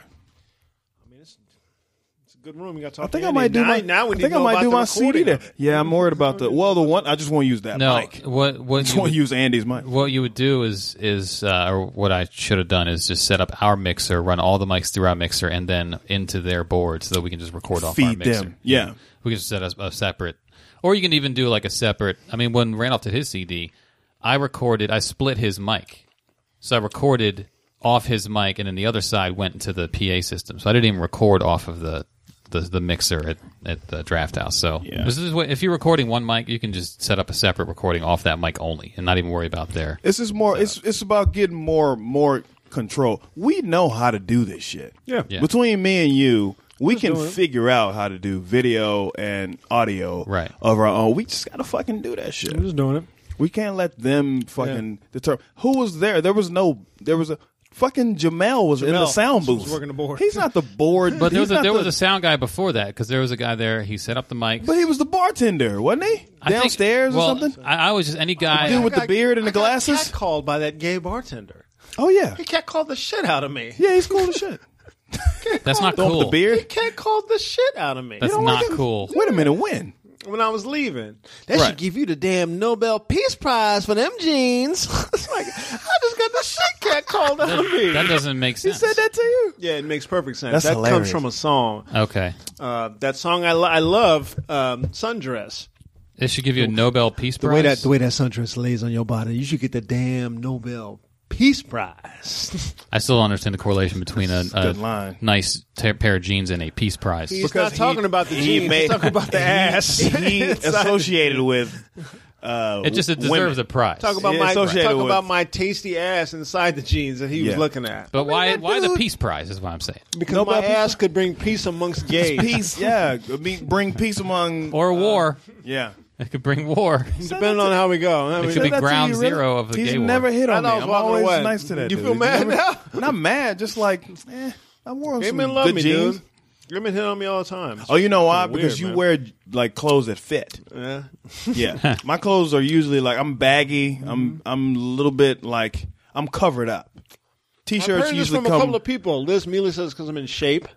I mean, it's, it's a good room. You got to talk. I think to I Andy. might do now, my. now we I need think to I know might about do the my C D recording there. of it. Yeah, I'm worried about the. Well, the one I just want to use that No, mic. what what Just you want would, to use Andy's mic. what you would do is is uh, or what I should have done is just set up our mixer, run all the mics through our mixer, and then into their board so that we can just record off our Feed mixer. them. Yeah. We can just set a, a separate, or you can even do like a separate. I mean, when Randolph did his C D, I recorded. I split his mic, so I recorded off his mic, and then the other side went into the P A system. So I didn't even record off of the the, the mixer at, at the Draft House. So Yeah. this is what, if you're recording one mic, you can just set up a separate recording off that mic only, and not even worry about their. This is more. It's it's about getting more more control. We know how to do this shit. Yeah. Yeah. Between me and you, we can doing it. figure out how to do video and audio Right. of our own. We just gotta fucking do that shit. I'm just doing it. We can't let them fucking yeah. determine. Who was there? There was no. There was a fucking Jamel was Jamel in the sound booth. Was working the board. He's not the board. But there was a, there the, was a sound guy before that because there was a guy there. He set up the mics. But he was the bartender, wasn't he? I Downstairs think, well, or something. I, I was just any guy the dude with got, the beard and the glasses. I got called by that gay bartender. Oh yeah, he cat called the shit out of me. Yeah, he's cool as shit. That's not cool. The beard. He cat called the shit out of me. That's not like cool. Wait a minute, when? When I was leaving, they right. should give you the damn Nobel Peace Prize for them jeans. It's like I just got the shit cat called out of me. That doesn't make sense. He said that to you? Yeah, it makes perfect sense. That's that hilarious. comes from a song. Okay. Uh, that song I, lo- I love, um, Sundress. They should give you a Nobel Peace The Prize. way that the way that sundress lays on your body, you should get the damn Nobel Peace Prize. I still don't understand the correlation between a, a Good line. nice t- pair of jeans and a Peace Prize. He's Because not talking he- about the he jeans. made- He's talking about the ass. He associated with. Uh, It just it deserves women. a prize. Talk about Yeah, my associated talk with- about my tasty ass inside the jeans that he was Yeah. looking at. But why that why the dude- Peace Prize is what I'm saying. Because Nobel my Peace- ass could bring peace amongst gays. Peace, yeah. Be- Bring peace among. Or war. yeah. It could bring war. Depending on how we go. I It mean, could be That to ground you, really? zero of the He's gay war. never hit I on know, me. I was I'm walking always away. nice to that You dude. feel He's mad never- now? Not mad, just like, eh, I wore Gay some men love good me, jeans. dude. Women hit on me all the time. Oh, you know why? Weird, Because you man. wear like clothes that fit. Yeah. Yeah, my clothes are usually like I'm baggy. Mm-hmm. I'm I'm a little bit like I'm covered up. I've T-shirts heard this usually from a come. couple of people. Liz Mealy says because I'm in shape.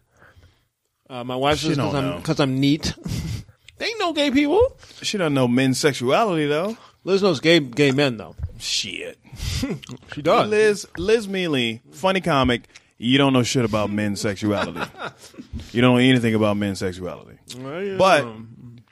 Uh, my wife She says don't because know. I'm because I'm neat. They ain't no gay people. She doesn't know men's sexuality though. Liz knows gay gay men though. Shit. She does. Liz Liz Mealy, funny comic. You don't know shit about men's sexuality. You don't know anything about men's sexuality. Well, yeah. But I I was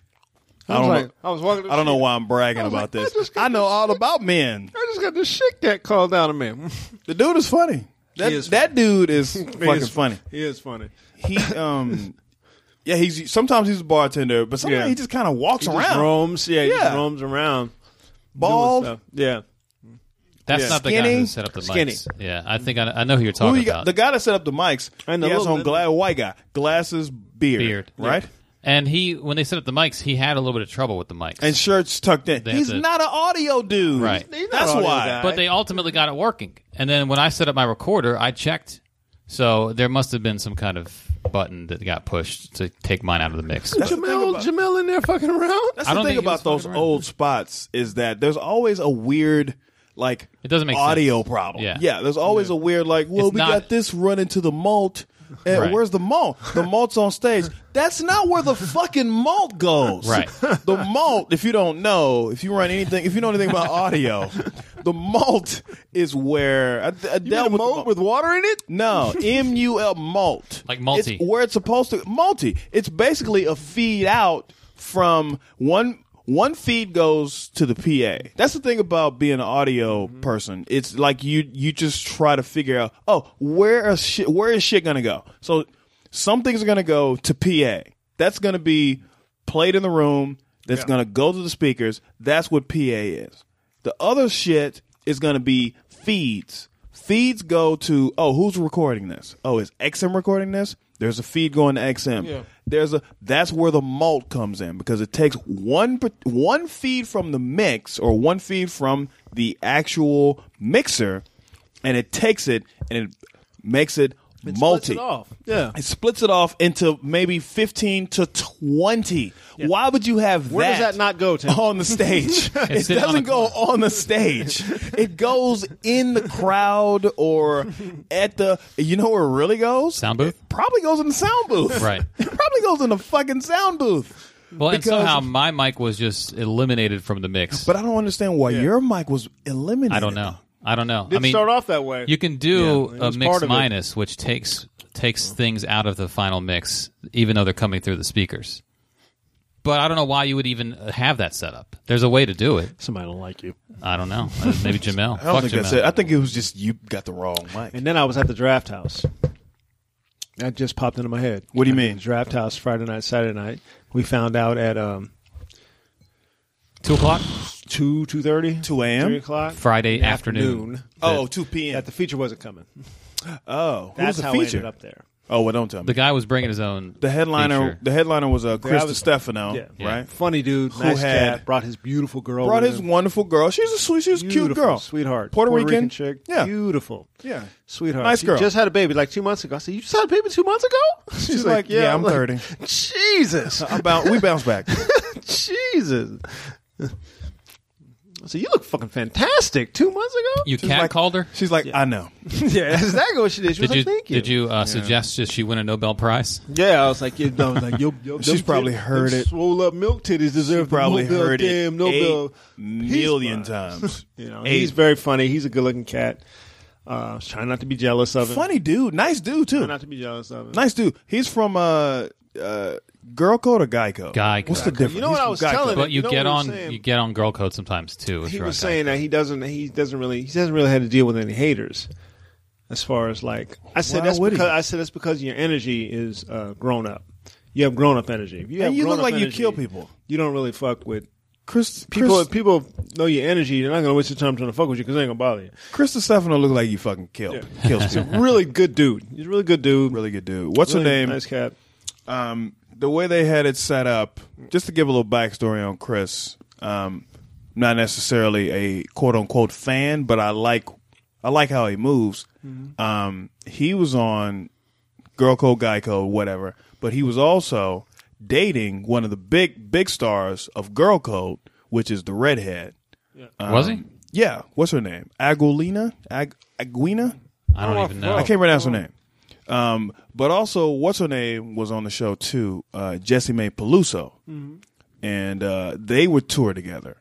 don't like, know. I was walking. I don't know shit. why I'm bragging I was about like, this. I just got I know this all about men. I just got this shit cat called out of me. The dude is funny. That is that dude is He fucking is- funny. He is funny. He um yeah, he's sometimes he's a bartender, but sometimes Yeah. he just kind of walks He around. just roams. Yeah, he Yeah. just roams around. Bald. doing stuff. Yeah. That's Yeah. not the guy Skinny. who set up the Skinny. mics. Yeah, I think I, I know who you're Who talking you got? about. The guy that set up the mics. And the he has little- on gla- white guy, glasses, beard, Beard. right? And he, when they set up the mics, he had a little bit of trouble with the mics. And shirts tucked in. They have He's to- not an audio dude, Right. He's not That's an audio why. guy. But they ultimately got it working. And then when I set up my recorder, I checked. So there must have been some kind of button that got pushed to take mine out of the mix. But Jamel, Jamel in there fucking around. That's I the don't thing think he was about those fucking around. old spots is that there's always a weird like It doesn't make audio sense. problem. Yeah. yeah. There's always a weird like, well, It's we not- got this running to the malt. And Right. where's the malt? The malt's on stage. That's not where the fucking malt goes. Right. The malt, if you don't know, if you run anything, if you know anything about audio, the malt is where I, I You dealt mean a with, mold with water in it? no, M U L malt. Like multi. It's where it's supposed to multi. It's basically a feed out from one one feed goes to the P A. That's the thing about being an audio person. It's like you you just try to figure out, oh, where is shit where is shit gonna go? So some things are gonna go to P A. That's gonna be played in the room, that's gonna go to the speakers. That's what P A is. The other shit is gonna be feeds. Feeds go to, oh, who's recording this? Oh, is X M recording this? There's a feed going to X M. Yeah. There's a that's where the malt comes in because it takes one one feed from the mix or one feed from the actual mixer, and it takes it and it makes it, It multi. splits it off. Yeah. It splits it off into maybe fifteen to twenty. Why would you have Where that? does that not go, Tim? On the stage. it sitting on doesn't the go on the stage. It goes in the crowd or at the, you know where it really goes? Sound booth? It probably goes in the sound booth. Right. It probably goes in the fucking sound booth. well, and because- somehow my mic was just eliminated from the mix. But I don't understand why your mic was eliminated. I don't know. I don't know. Didn't I mean, start off that way. you can do Yeah, it a was mix part of it. minus, which takes takes things out of the final mix, even though they're coming through the speakers. But I don't know why you would even have that set up. There's a way to do it. Somebody don't like you. I don't know. Uh, Maybe Jamel. I don't Fuck think Jamel. that's it. I think it was just you got the wrong mic. And then I was at the Draft House. That just popped into my head. What do you I mean? Draft House Friday night, Saturday night. We found out at um, Two o'clock two, two thirty, two a.m.? three o'clock, Friday in the afternoon. afternoon, Oh, two p.m. that the feature wasn't coming. Oh, who was That's the how we feature? ended up there. Oh, well, don't tell me. The guy was bringing his own. The headliner, feature. the headliner was uh, Chris was- Stefano, Yeah. Yeah. right? Funny dude, Who nice had- cat, brought his beautiful girl. Brought with his him. wonderful girl. She's a sweet, she's a cute Beautiful, girl, sweetheart, Puerto, Rican. chick, Yeah, beautiful, yeah. sweetheart, Nice she girl. just had a baby like two months ago. I said, "You just had a baby two months ago?" She's like, "Yeah, I'm like, thirty." Jesus, I bounce, we bounce back. Jesus. So you look fucking fantastic two months ago. You She's cat like- called her? She's like, I know. Yeah, that's exactly what she did. She was Did you, like, "Thank you." did you uh, suggest that she win a Nobel Prize? Yeah, I was like, yeah, I was like, yo, yo, She's them probably titties- heard them it. Swole up milk titties deserve She probably the Nobel, heard it damn Nobel eight million Peace Prize. times. You know, Eight. he's very funny. He's a good-looking cat. Uh, I was trying not to be jealous of him. Funny dude, nice dude too. Trying not to be jealous of him. Nice dude. He's from uh, uh, Girl Code or Guy Code? Guy What's Code. the difference? You know what He's I from was Guy telling Code. him? But you, You know get what he on was saying? you get on Girl Code sometimes too. if He you're was on Guy saying Code. that he doesn't. He doesn't really. He hasn't really had to deal with any haters. As far as like, I said Why that's would he? because I said that's because your energy is uh, grown up. You have grown up energy. If you have And you look grown-up like you energy, kill people. You don't really fuck with Chris, people. Chris, People know your energy. They're not gonna waste your time trying to fuck with you because they ain't gonna bother you. Chris Stefano look like you fucking kill. Yeah. Kills He's a people. really good dude. He's a really good dude. Really good dude. What's Really her name? Nice cat. Um, the way they had it set up, just to give a little backstory on Chris, um, not necessarily a quote unquote fan, but I like I like how he moves. Mm-hmm. Um, he was on Girl Code, Guy Code, whatever, but he was also dating one of the big big stars of Girl Code, which is the redhead. Um, Was he? Yeah. What's her name? Agolina? Ag- Aguina? I don't even know. I can't pronounce her name. Um, but also, what's her name was on the show too? Uh, Jessie Mae Peluso, and uh, they would tour together.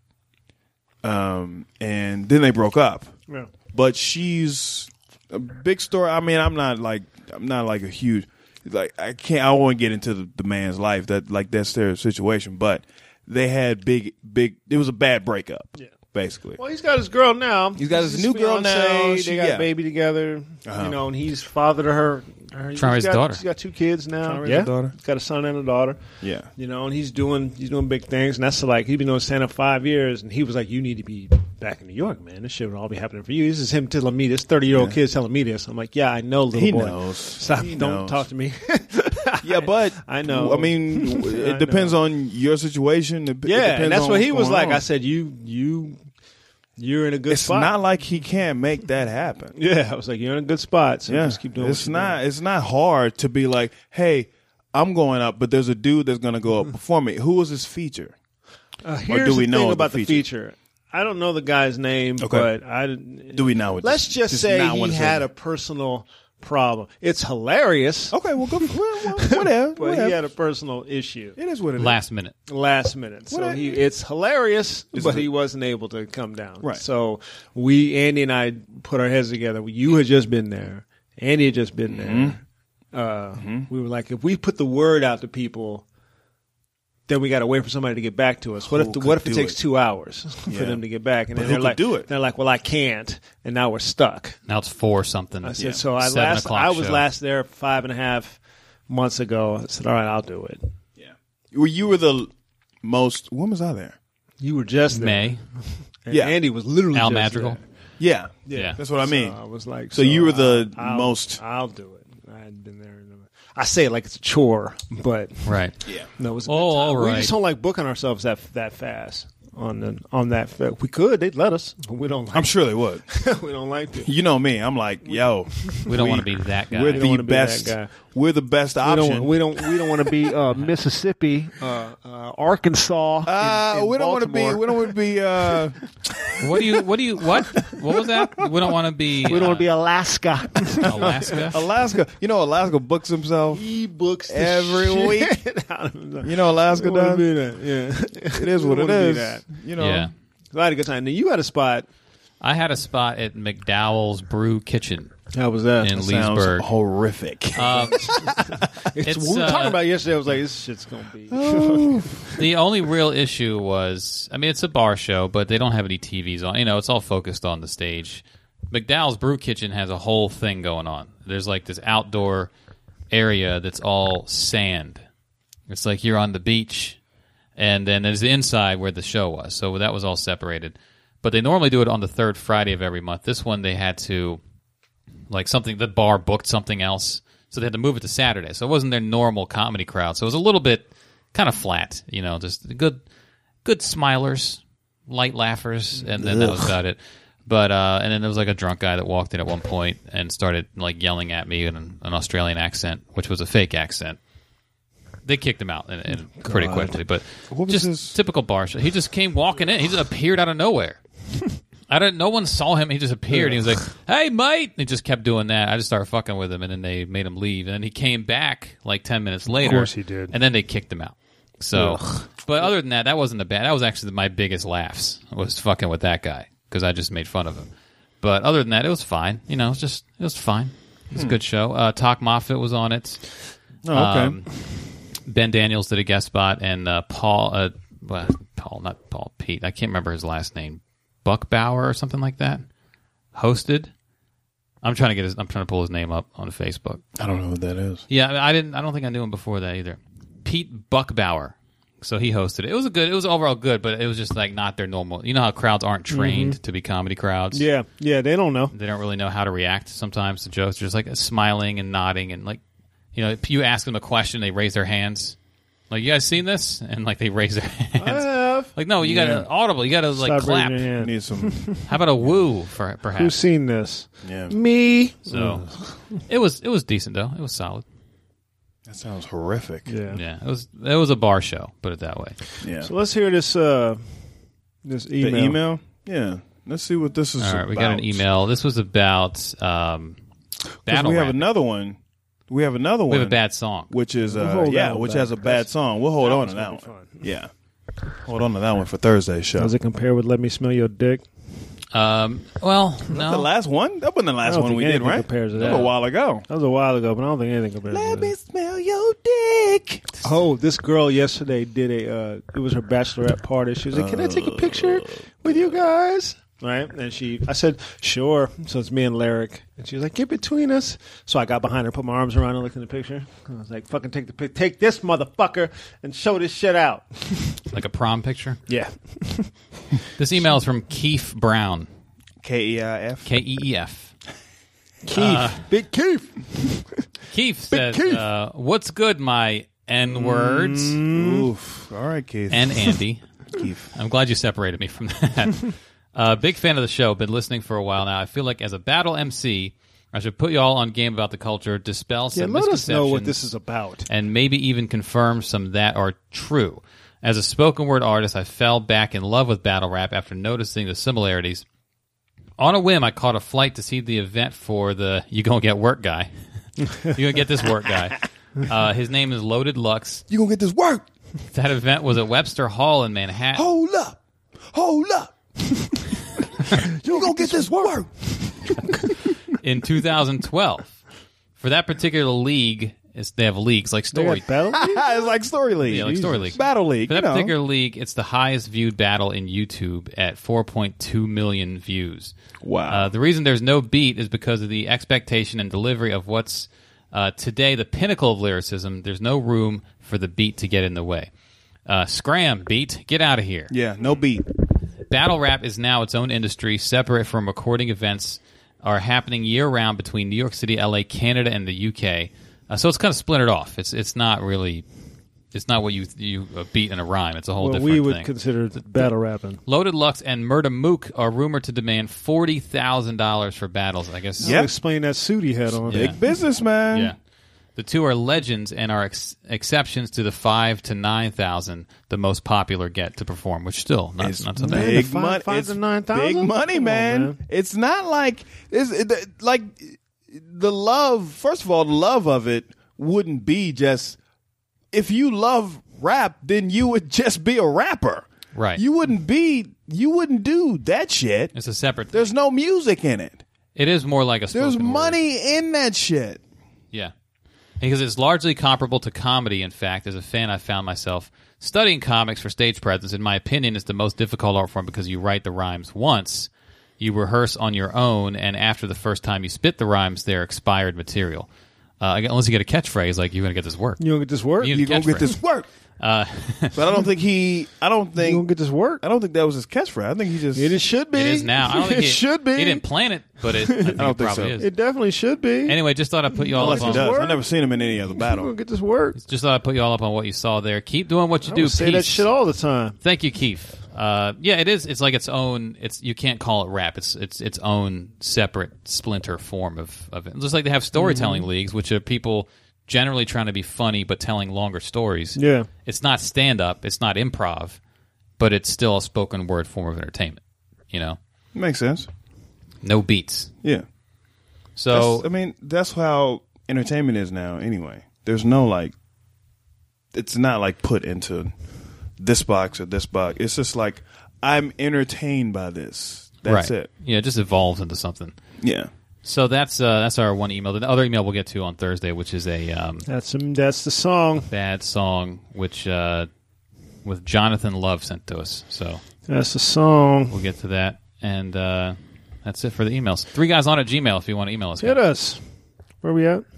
Um, and then they broke up. Yeah. But she's a big story. I mean, I'm not like I'm not like a huge like I can't. I won't get into the, the man's life that like that's their situation. But they had big big. It was a bad breakup. Yeah. Basically. Well, he's got his girl now. He's got his He's new girl fiancé. now. They She- got yeah. a baby together. Uh-huh. You know, and he's father to her. her Trying to raise he's a got- daughter. She's got two kids now. Trying to raise yeah, a daughter. He's got a son and a daughter. Yeah. You know, and he's doing he's doing big things. And that's like he's been doing stand up five years. And he was like, "You need to be back in New York, man. This shit would all be happening for you." This is him telling me this. Thirty year old kid telling me this. I'm like, "Yeah, I know, little He boy. knows. Stop. He don't knows. talk to me." Yeah, but I know. I mean, I it depends know. on your situation. It, it Yeah, depends and that's on what he what's was going like. on. I said, "You you." You're in a good It's spot. not like he can't make that happen. Yeah, I was like, you're in a good spot. So Yeah, just keep doing. it's what you're not. doing. It's not hard to be like, hey, I'm going up, but there's a dude that's going to go up before me. Who was his feature? Uh, here's do we the know thing the about the feature? feature. I don't know the guy's name, Okay. but I didn't- Do we know? It? Let's just say not he wanna say had that. a personal problem. It's hilarious, Okay, well, go. Well, well, whatever. but whatever. he had a personal issue it is what it is. Last minute. last minute. So What I- he, it's hilarious, Is but it- he wasn't able to come down. Right. So we, Andy and I, put our heads together. You had just been there. Andy had just been there. Uh, We were like, if we put the word out to people, then we got to wait for somebody to get back to us. What Who if the, could what if it do takes it? two hours for Yeah. them to get back? And But then who they're could like, do it? They're like, well, I can't, and now we're stuck. Now it's four something. I said, Yeah. so I Seven last o'clock I was show. last there five and a half months ago. I said, all right, I'll do it. Yeah. Well, you were the most. When was I there? You were just there. May. And Yeah. Andy was literally Al just Madrigal. there. Yeah. Yeah. That's what I mean. So I was like, So you were the I- I'll- most- I'll do it. I hadn't been there. In a, I say it like it's a chore, but Right. Yeah. no, it was. A Oh, good time. all We right. just don't like booking ourselves that that fast on the on that. fa- We could, they'd let us. But we don't. Like I'm sure they would. we don't like to. You know me. I'm like, yo, We don't want to be that guy. we're don't the wanna be that best. guy. We're the best We option. don't. We don't. We don't want to be uh, Mississippi, uh, uh, Arkansas. in- uh, in we don't want to be. Baltimore. We don't want to be. Uh, What do you? What do you? What? What was that? We don't want to be. We don't want to be Alaska. Alaska. Alaska. You know, Alaska books himself. He books the Every shit week. out of himself. You know, Alaska We don't wanna does. be that. Yeah, It is We what don't it wanna be is. that. You know. Yeah. So I had a good time. Now you had a spot. I had a spot at McDowell's Brew Kitchen How was that? in Sounds Leesburg. horrific. Um, It's, It's, we were talking uh, about it yesterday. I was like, this shit's gonna be. the only real issue was, I mean, it's a bar show, but they don't have any T Vs on. You know, it's all focused on the stage. McDowell's Brew Kitchen has a whole thing going on. There's like this outdoor area that's all sand. It's like you're on the beach, and then there's the inside where the show was. So that was all separated. But they normally do it on the third Friday of every month. This one they had to, like something, the bar booked something else. so they had to move it to Saturday. So it wasn't their normal comedy crowd. So it was a little bit kind of flat, you know, just good, good smilers, light laughers, and then Ugh. that was about it. But uh, and then there was like a drunk guy that walked in at one point and started like yelling at me in an, an Australian accent, which was a fake accent. They kicked him out in, in pretty quickly, but just this? typical bar show. He just came walking in. He just appeared out of nowhere. I don't. No one saw him. He just appeared. He was like, "Hey, mate!" And he just kept doing that. I just started fucking with him, and then they made him leave. And then he came back like ten minutes later. Of course, he did. And then they kicked him out. So, Ugh. but other than that, that wasn't the bad. That was actually my biggest laughs. Was fucking with that guy because I just made fun of him. But other than that, it was fine. You know, it was just it was fine. It was hmm. a good show. Uh, Talk Moffitt was on it. Oh, okay. Um, Ben Daniels did a guest spot, and uh, Paul, uh, well, Paul, not Paul, Pete. I can't remember his last name. Buckbauer or something like that. Hosted. I'm trying to get his. I'm trying to pull his name up on Facebook. I don't know what that is. Yeah, I didn't. I don't think I knew him before that either. Pete Buckbauer. So he hosted it. It was a good. It was overall good, but it was just like not their normal. You know how crowds aren't trained mm-hmm. to be comedy crowds. Yeah, yeah, they don't know. They don't really know how to react sometimes to jokes. They're just like smiling and nodding and like. You know, if you ask them a question, they raise their hands. Like, you guys seen this? And, like, they raise their hands. I have. Like, no, you yeah. got to audible. You got to, like, Stop clap. You need some. How about a woo, for perhaps? Who's seen this? Yeah. Me. So, it was it was decent, though. It was solid. That sounds horrific. Yeah. Yeah. It was it was a bar show, put it that way. Yeah. So, let's hear this, uh, this email. The email? Yeah. Let's see what this is All right, about. we got an email. This was about um, battle we have rap. another one. We have another one. We have a bad song. Which is, uh, we'll yeah, which has a bad song. We'll hold on to that one. Fun. Yeah. Hold on to that one for Thursday's show. Does it compare with Let Me Smell Your Dick? Um, well, no. That's the last one? That wasn't the last one we did, right? Compares to that. That was a while ago. That was a while ago, but I don't think anything compares Let to that. me smell your dick. Oh, this girl yesterday did a, uh, it was her bachelorette party. She was like, can I take a picture with you guys? Right? And she, I said, sure. So it's me and Lyric. And she was like, get between us. So I got behind her, put my arms around her, looked in the picture. I was like, fucking take the pic, take this motherfucker and show this shit out. Like a prom picture? Yeah. This email is from Keith Brown. K E I F? K E E F. Keith. Uh, Big Keith. Keith says, Keith. Uh, what's good, my N-words? Mm. Oof. All right, Keith. And Andy. Keith. I'm glad you separated me from that. Uh, big fan of the show. Been listening for a while now. I feel like as a battle M C, I should put you all on game about the culture, dispel some yeah, let misconceptions. us know what this is about. And maybe even confirm some that are true. As a spoken word artist, I fell back in love with battle rap after noticing the similarities. On a whim, I caught a flight to see the event for the You Gonna Get Work guy. You Gonna Get This Work guy. Uh, his name is Loaded Lux. You gonna get this work? That event was at Webster Hall in Manhattan. Hold up. Hold up. You gonna get this work? In two thousand twelve. For that particular league, it's, they have leagues like Story. Battle League? It's like Story League. Yeah, like Story League. Battle League. For that you know. particular league, it's the highest viewed battle in YouTube at four point two million views. Wow. Uh, the reason there's no beat is because of the expectation and delivery of what's uh, today the pinnacle of lyricism. There's no room for the beat to get in the way. Uh, scram, beat, get out of here. Yeah, no beat. Battle rap is now its own industry, separate from recording events are happening year-round between New York City, L A, Canada, and the U K. Uh, so it's kind of splintered off. It's it's not really, it's not what you you uh, beat in a rhyme. It's a whole well, different we would thing. consider battle rapping. Loaded Lux and Murda Mook are rumored to demand forty thousand dollars for battles, I guess. Yep. Explain that suit he had on. Yeah. Big business, man. Yeah. The two are legends and are ex- exceptions to the five to nine thousand the most popular get to perform, which still not, It's not so big bad. Man, five- money. five It's to nine thousand? big money, Come on, man. man. It's not like it's it, like the love. First of all, the love of it wouldn't be just if you love rap, then you would just be a rapper, Right. You wouldn't be. You wouldn't do that shit. It's a separate. There's no music in it. It is more like a. There's spoken word. money in that shit. Yeah. Because it's largely comparable to comedy, in fact. As a fan, I found myself studying comics for stage presence. In my opinion, it's the most difficult art form because you write the rhymes once, you rehearse on your own, and after the first time you spit the rhymes, they're expired material. Uh, unless you get a catchphrase like, you're going to get this work. You gonna get this work? You You, need a You gonna get catchphrase. this work. Uh, But I don't think he. I don't think. gonna get this work? I don't think that was his catchphrase. I think he just. It should be. it is now. I don't think it he, should be. He didn't plan it, but it, I think I don't it think probably so. is. It definitely should be. Anyway, just thought I'd put you all Unless up he on. does. work. I've never seen him in any other We're battle. gonna get this work. Just thought I'd put you all up on what you saw there. Keep doing what you I do. would say Peace. that shit all the time. Thank you, Keith. Uh, yeah, it is. It's like its own. It's you can't call it rap. It's it's its own separate splinter form of of it. Just like they have storytelling Mm-hmm. leagues, which are people generally trying to be funny but telling longer stories. Yeah. It's not stand up. It's not improv, but it's still a spoken word form of entertainment. You know, Makes sense. no beats. Yeah. So That's- I mean, that's how entertainment is now. Anyway, there's no like. It's not like put into this box or this box. It's just like I'm entertained by this. That's right. it. Yeah, it just evolves into something. Yeah. So that's uh, that's our one email. The other email we'll get to on Thursday, which is a um, That's that's the song. bad song, which uh, with Jonathan Love sent to us. So That's the song. we'll get to that, and uh, that's it for the emails. Three guys on at Gmail if you want to email us. Hit us. Where we at?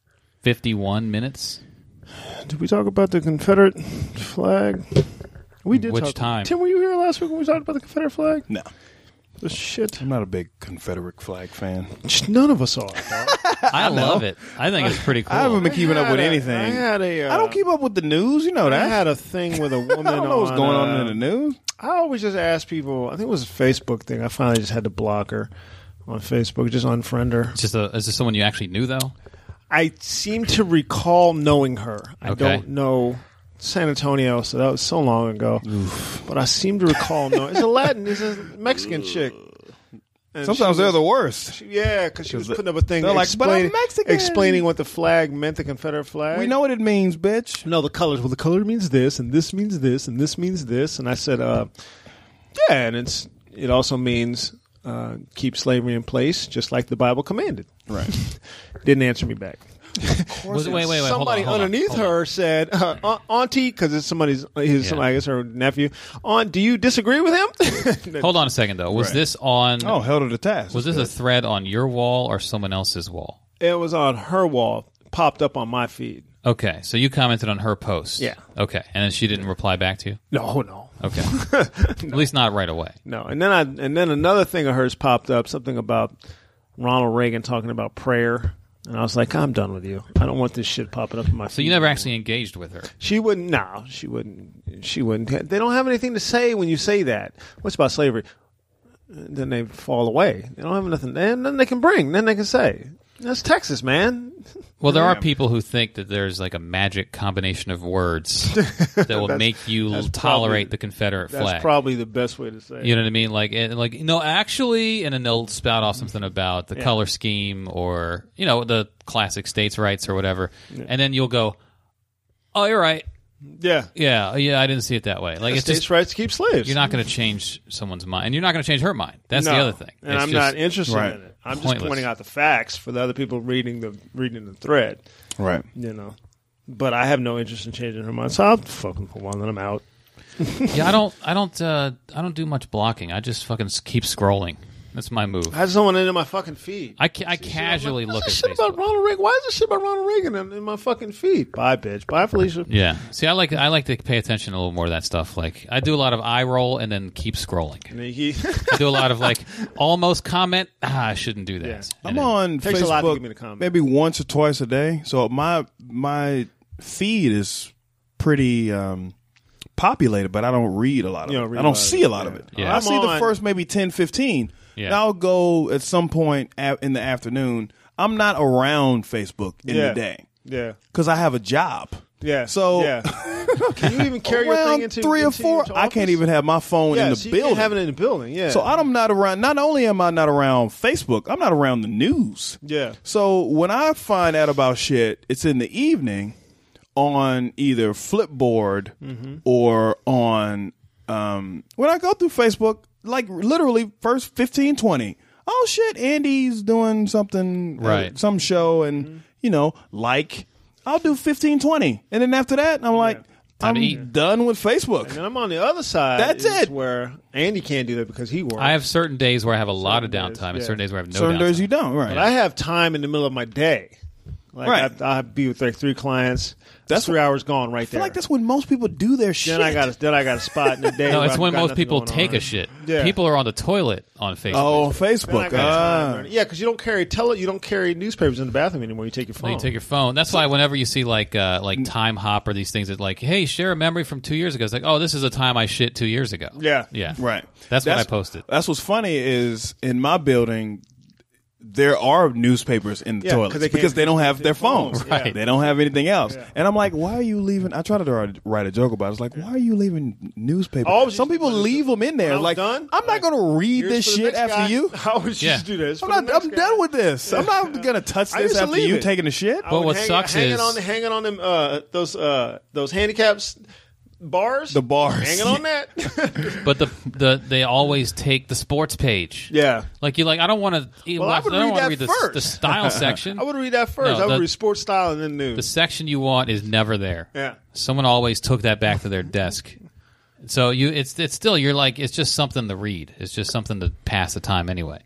Fifty-one minutes. Did we talk about the Confederate flag? We did. Which talk time? Tim, were you here last week when we talked about the Confederate flag? No. The shit. I'm not a big Confederate flag fan. None of us are. dog. I love it. I think it's pretty cool. I haven't been keeping up with had a- anything. I had a. Uh, I don't keep up with the news. You know I that. had a thing with a woman. I don't know what's on, going uh, on in the news. I always just ask people. I think it was a Facebook thing. I finally just had to block her on Facebook, just unfriend her. It's just a, is this someone you actually knew though? I seem to recall knowing her. I Okay. don't know San Antonio, so that was so long ago. But I seem to recall knowing. It's a Latin. It's a Mexican chick. And Sometimes she they're was- the worst. she- Yeah, because she was 'Cause putting up a thing they're like, "But I'm explaining, Mexican." explaining what the flag meant, the Confederate flag. We know what it means, bitch. No, the colors. Well, the color means this, and this means this, and this means this. And I said, uh, yeah, and it's it also means uh, keep slavery in place, just like the Bible commanded. Right. Didn't answer me back. Was, wait, wait, wait. Somebody hold on, hold on, underneath hold on. her said, uh, "Aunt- "Auntie," because it's somebody's, his, Yeah. somebody, I guess her nephew. Aunt, do you disagree with him? Hold on a second though. Was Right. this on? Oh, held her to task. was this a thread on your wall or someone else's wall? It was on her wall, popped up on my feed. Okay, so you commented on her post. Yeah. Okay, and then she didn't reply back to you. No, no, Okay, at least not right away. no. And then I, and then another thing of hers popped up, something about Ronald Reagan talking about prayer. And I was like, I'm done with you. I don't want this shit popping up in my feed. So you never actually engaged with her. She wouldn't. No, she wouldn't. She wouldn't. They don't have anything to say when you say that. What's about slavery? Then they fall away. They don't have nothing. Then then they can bring. Then they can say, "That's Texas, man." Well, there are people who think that there's like a magic combination of words that will make you that's tolerate probably- the Confederate That's flag. probably the best way to say it. You know what I mean? Like, and like, no, actually, and then they'll spout off something about the Yeah. color scheme or you know the classic states' rights or whatever, and then you'll go, "Oh, you're right. Yeah. Yeah, yeah, I didn't see it that way." Like, it's States' just rights to keep slaves. you're not going to change someone's mind, and you're not going to change her mind. That's No. the other thing. And It's I'm just- not interested right. in it. I'm just Pointless. pointing out the facts for the other people reading the reading the thread. Right. You know. But I have no interest in changing her mind, so I'll fucking move on and I'm out. Yeah, I don't, I don't, uh, I don't do much blocking. I just fucking s- keep scrolling. That's my move. I just don't want it in my fucking feed. I, ca- I casually What's look at this shit about Facebook. Ronald Reagan? Why is this shit about Ronald Reagan in, in my fucking feed? Bye, bitch. Bye, Felicia. Yeah. See, I like, I like to pay attention a little more to that stuff. Like, I do a lot of eye roll and then keep scrolling. And he- I do a lot of like almost comment. Ah, I shouldn't do that. Yeah. And I'm then- on Takes a lot to Facebook get me to comment. maybe once or twice a day. So my my feed is pretty um, populated, but I don't read a lot of You it. don't read I a don't lot of see it, a lot of yeah. it. Yeah. I see I'm the on- first maybe ten, fifteen. Yeah. And I'll go at some point a- in the afternoon. I'm not around Facebook in Yeah. the day yeah. because I have a job. Yeah. So yeah. Can you even carry your around thing into three or into four, your I can't office? even have my phone yeah, in the so you building. can't have it in the building. Yeah. So I'm not around. Not only am I not around Facebook, I'm not around the news. Yeah. So when I find out about shit, it's in the evening on either Flipboard Mm-hmm. or on um, when I go through Facebook, like literally first fifteen, twenty. Oh shit, Andy's doing something, uh, Right. some show, and Mm-hmm. you know, like I'll do fifteen, twenty, and then after that, I'm like, Time I'm to eat. done with Facebook. And then I'm on the other side. That's is it. Where Andy can't do that because he works. I have certain days where I have a lot of Certain days, downtime and yeah. certain days where I have no Certain downtime. days you don't, right? But I have time in the middle of my day. Like Right. I, I'd be with like three clients. That's That's three what- hours gone right I feel there. like that's when most people do their shit. then I got a, then I got a spot in the day. No, where it's I've when got most nothing people going take on. a shit. Yeah. People are on the toilet on Facebook. Oh, Then I Facebook. got time. Ah. Yeah, because you don't carry tele, you don't carry newspapers in the bathroom anymore. You take your phone. You take your phone. That's why whenever you see like uh, like Time Hop or these things that like, hey, share a memory from two years ago. It's like, oh, this is a time I shit two years ago. Yeah. yeah, Right. That's, what I posted. That's what's funny is in my building, there are newspapers in the Yeah, 'cause toilets they can't because they don't have their phones. phones. Right. They don't have anything else. Yeah. And I'm like, why are you leaving? I try to write- write a joke about it. It's like, why are you leaving newspapers? I always Some used to people put it- leave them in when there. I was Like, done, I'm not going to read Here's this for the shit next after guy. you. I always Yeah. used to do this. I'm not. I'm done with this. I'm not going to touch I this used to after leave you it. taking the shit. I Well, would what hang, sucks hanging is- on hanging on them uh, those uh, those handicaps bars. The bars. hanging on that. But the the they always take the sports page. yeah, Like you like I don't want to. Well, I watch, would I don't read want to that read the, first. the style section. I would read that first. No, I would the- read sports style and then news. The section you want is never there. Yeah. Someone always took that back to their desk. So you, it's it's still you're like it's just something to read. It's just something to pass the time anyway.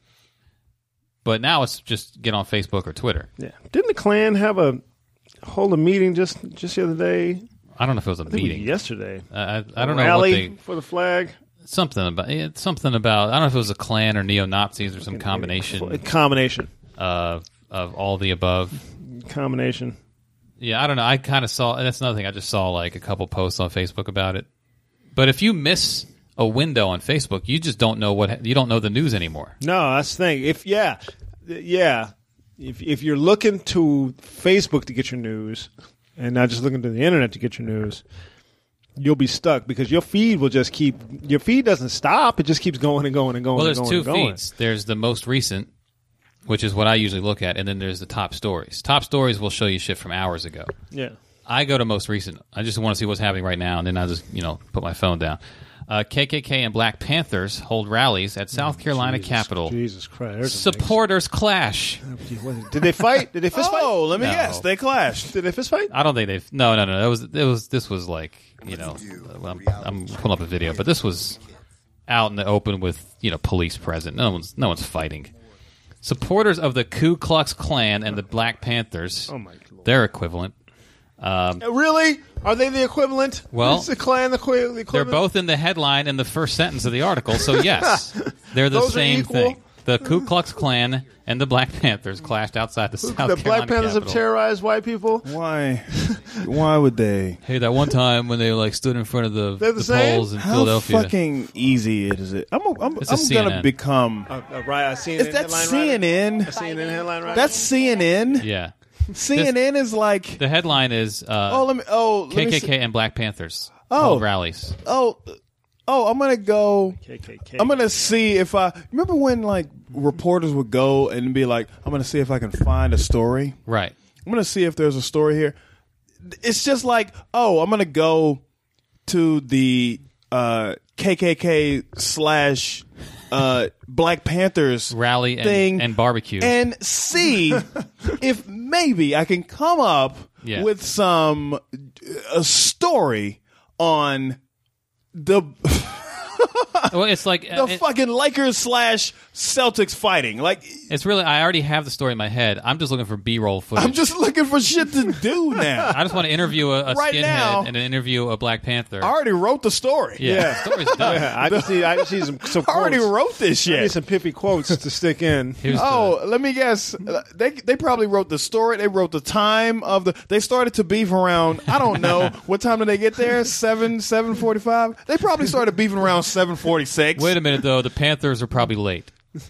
But now it's just get on Facebook or Twitter. yeah. Didn't the Klan have a hold a meeting just just the other day? I don't know if it was a I think it was meeting. yesterday. I, I, I A don't know what rally they for the flag. something about it's something about. I don't know if it was a Klan or neo Nazis or some combination Combination. of of all the above. Combination. Yeah, I don't know. I kind of saw. That's another thing. I just saw like a couple posts on Facebook about it. But if you miss a window on Facebook, you just don't know what you don't know the news anymore. No, that's the thing. If yeah, yeah, if if you're looking to Facebook to get your news and not just looking to the internet to get your news, you'll be stuck because your feed will just keep. Your feed doesn't stop; it just keeps going and going and going. Well, and there's going two and going. feeds. There's the most recent, which is what I usually look at, and then there's the top stories. Top stories will show you shit from hours ago. Yeah. I go to most recent. I just want to see what's happening right now, and then I just you know put my phone down. Uh, K K K and Black Panthers hold rallies at South Carolina Jesus, Capitol. Jesus Christ! there's a Supporters clash. mix. Did they fight? Did they fist fight? Oh, let me No. guess. They clashed. Did they fist fight? I don't think they've. No, no, no. That was. It was. This was like you know. I'm, I'm pulling up a video, but this was out in the open with you know police present. No one's. No one's fighting. Supporters of the Ku Klux Klan and the Black Panthers. Oh my Lord! Their equivalent. Um, Really? Are they the equivalent? Well, is the Klan the, equi- the equivalent? they're both in the headline in the first sentence of the article, so yes, they're the Those are same equal? thing. The Ku Klux Klan and the Black Panthers clashed outside the South The Carolina Black Panthers have Capitol. terrorized white people. Why? Why would they? Hey, that one time when they like stood in front of the, They're the the same? polls in How Philadelphia. fucking easy is it? I'm, a, I'm, It's a I'm C N N. gonna become. Uh, uh, right, I C N N Is that headline C N N? writer? A C N N headline writer? That's C N N. Yeah. C N N is like. The headline is uh, Oh, let me. Oh, let me K K see- K and Black Panthers Oh. hold rallies. Oh, oh, I'm gonna go. K K K. I'm gonna see if I remember when like reporters would go and be like, "I'm gonna see if I can find a story. Right. I'm gonna see if there's a story here." It's just like, oh, I'm gonna go to the uh, K K K slash uh, Black Panthers Rally and, thing and barbecue. and see if maybe I can come up Yeah. with some a story on the well, it's like the it- fucking Lakers slash Celtics fighting. Like, it's really. I already have the story in my head. I'm just looking for B-roll footage. I'm just looking for shit to do now. I just want to interview a, a Right skinhead now- and interview a Black Panther. I already wrote the story. yeah, the story's done. Yeah, I just need, I just need some, some I already quotes. wrote this I need shit. some pithy quotes to stick in. Here's the- Oh, let me guess. They they probably wrote the story. They wrote the time of the. They started to beef around. I don't know what time did they get there? Seven seven forty five. They probably started beefing around seven forty six. Wait a minute, though. The Panthers are probably late.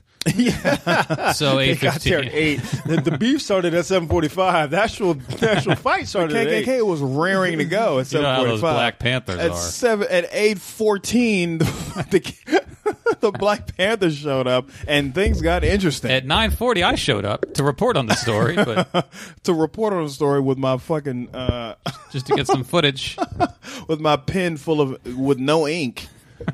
yeah. So They eight got there at fifteen. eight. The, the beef started at seven forty-five. The actual, the actual fight started K at K eight. K was raring to go at You know seven how forty those five. Black Panthers At are. seven at eight fourteen, the, the Black Panthers showed up and things got interesting. At nine forty, I showed up to report on the story, but to report on the story with my fucking uh, just to get some footage. with my pen full of with no ink.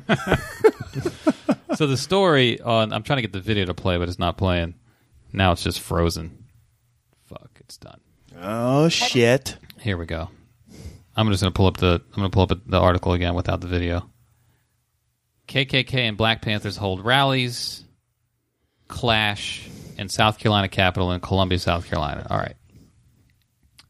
So the story on I'm trying to get the video to play, but it's not playing. Now it's just frozen. Fuck, it's done. Oh shit! Here we go. I'm just gonna pull up the I'm gonna pull up the article again without the video. K K K and Black Panthers hold rallies, clash in South Carolina Capitol in Columbia, South Carolina. All right.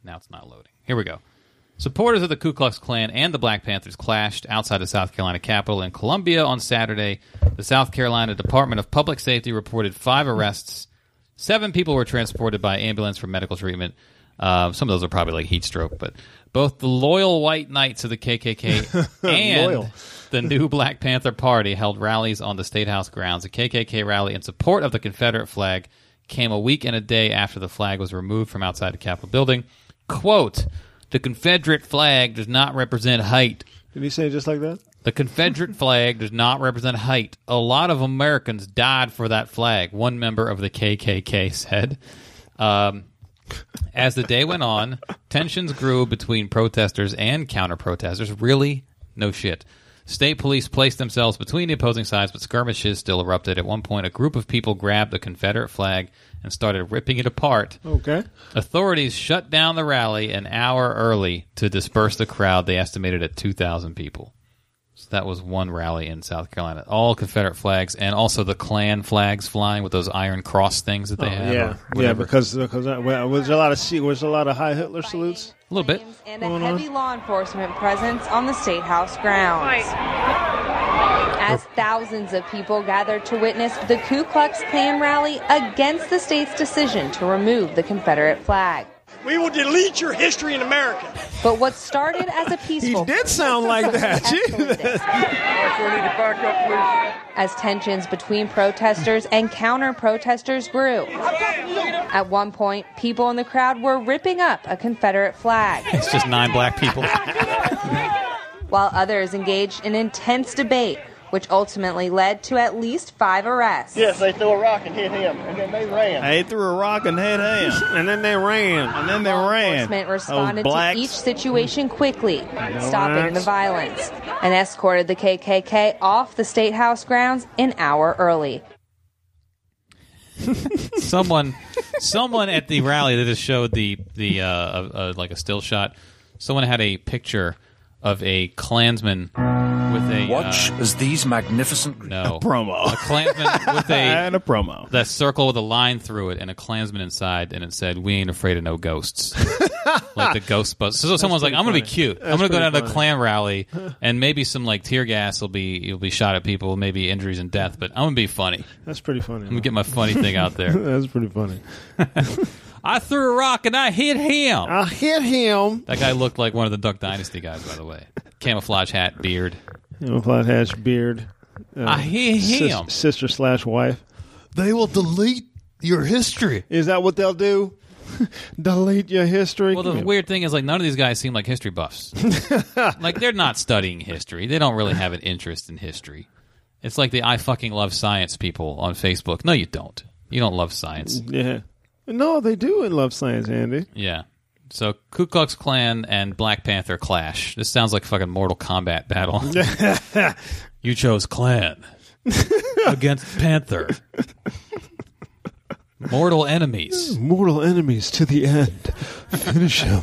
Now it's not loading. Here we go. Supporters of the Ku Klux Klan and the Black Panthers clashed outside the South Carolina Capitol in Columbia on Saturday. The South Carolina Department of Public Safety reported five arrests. Seven people were transported by ambulance for medical treatment. Uh, some of those are probably like heat stroke, but both the loyal white knights of the K K K and Loyal. the new Black Panther Party held rallies on the State House grounds. A K K K rally in support of the Confederate flag came a week and a day after the flag was removed from outside the Capitol building. Quote, "The Confederate flag does not represent hate. Did he say it just like that? The Confederate flag does not represent hate. A lot of Americans died for that flag," one member of the K K K said. Um, as the day went on, tensions grew between protesters and counter-protesters. Really? No shit. State police placed themselves between the opposing sides, but skirmishes still erupted. At one point, a group of people grabbed the Confederate flag and started ripping it apart. Okay. Authorities shut down the rally an hour early to disperse the crowd. They estimated at two thousand people. So that was one rally in South Carolina. All Confederate flags and also the Klan flags flying with those iron cross things that they Oh, have. yeah, or yeah. whatever. Because because uh, well, was there a lot of see, was there a lot of high Hitler salutes? A little bit. And a heavy law enforcement presence on the State House grounds. As thousands of people gathered to witness the Ku Klux Klan rally against the state's decision to remove the Confederate flag. We will delete your history in America. But what started as a peaceful... He did sound like that. As tensions between protesters and counter-protesters grew. At one point, people in the crowd were ripping up a Confederate flag. It's just nine black people. While others engaged in intense debate, which ultimately led to at least five arrests. Yes, they threw a rock and hit him, and then they ran. They threw a rock and hit him. And then they ran. And then they Law ran. enforcement responded Those to blacks. each situation quickly, stopping blacks. the violence, and escorted the K K K off the State House grounds an hour early. someone, someone at the rally that just showed the the uh, uh, uh, like a still shot. Someone had a picture of a Klansman with a Watch uh, as these magnificent no promo. a Klansman with a And a promo. that circle with a line through it and a Klansman inside, and it said, "We ain't afraid of no ghosts." Like the Ghostbusters. So someone's like, "I'm gonna be cute. I'm gonna go down to the Klan rally, and maybe some like tear gas will be you'll be shot at people, maybe injuries and death, but I'm gonna be funny. That's pretty funny. I'm gonna get my funny thing out there." That's pretty funny. I threw a rock and I hit him. I hit him. That guy looked like one of the Duck Dynasty guys, by the way. Camouflage hat, beard. You know, flat hatch beard. Uh, I hit sis- him. sister slash wife. They will delete your history. Is that what they'll do? Delete your history? Well, the Come here. weird thing is, like, none of these guys seem like history buffs. Like, they're not studying history. They don't really have an interest in history. It's like the I fucking love science people on Facebook. No, you don't. You don't love science. Yeah. No, they do in Love Science, Andy. Yeah. So, Ku Klux Klan and Black Panther clash. This sounds like fucking Mortal Kombat battle. You chose Klan against Panther. Mortal enemies. Mortal enemies to the end. Finish him.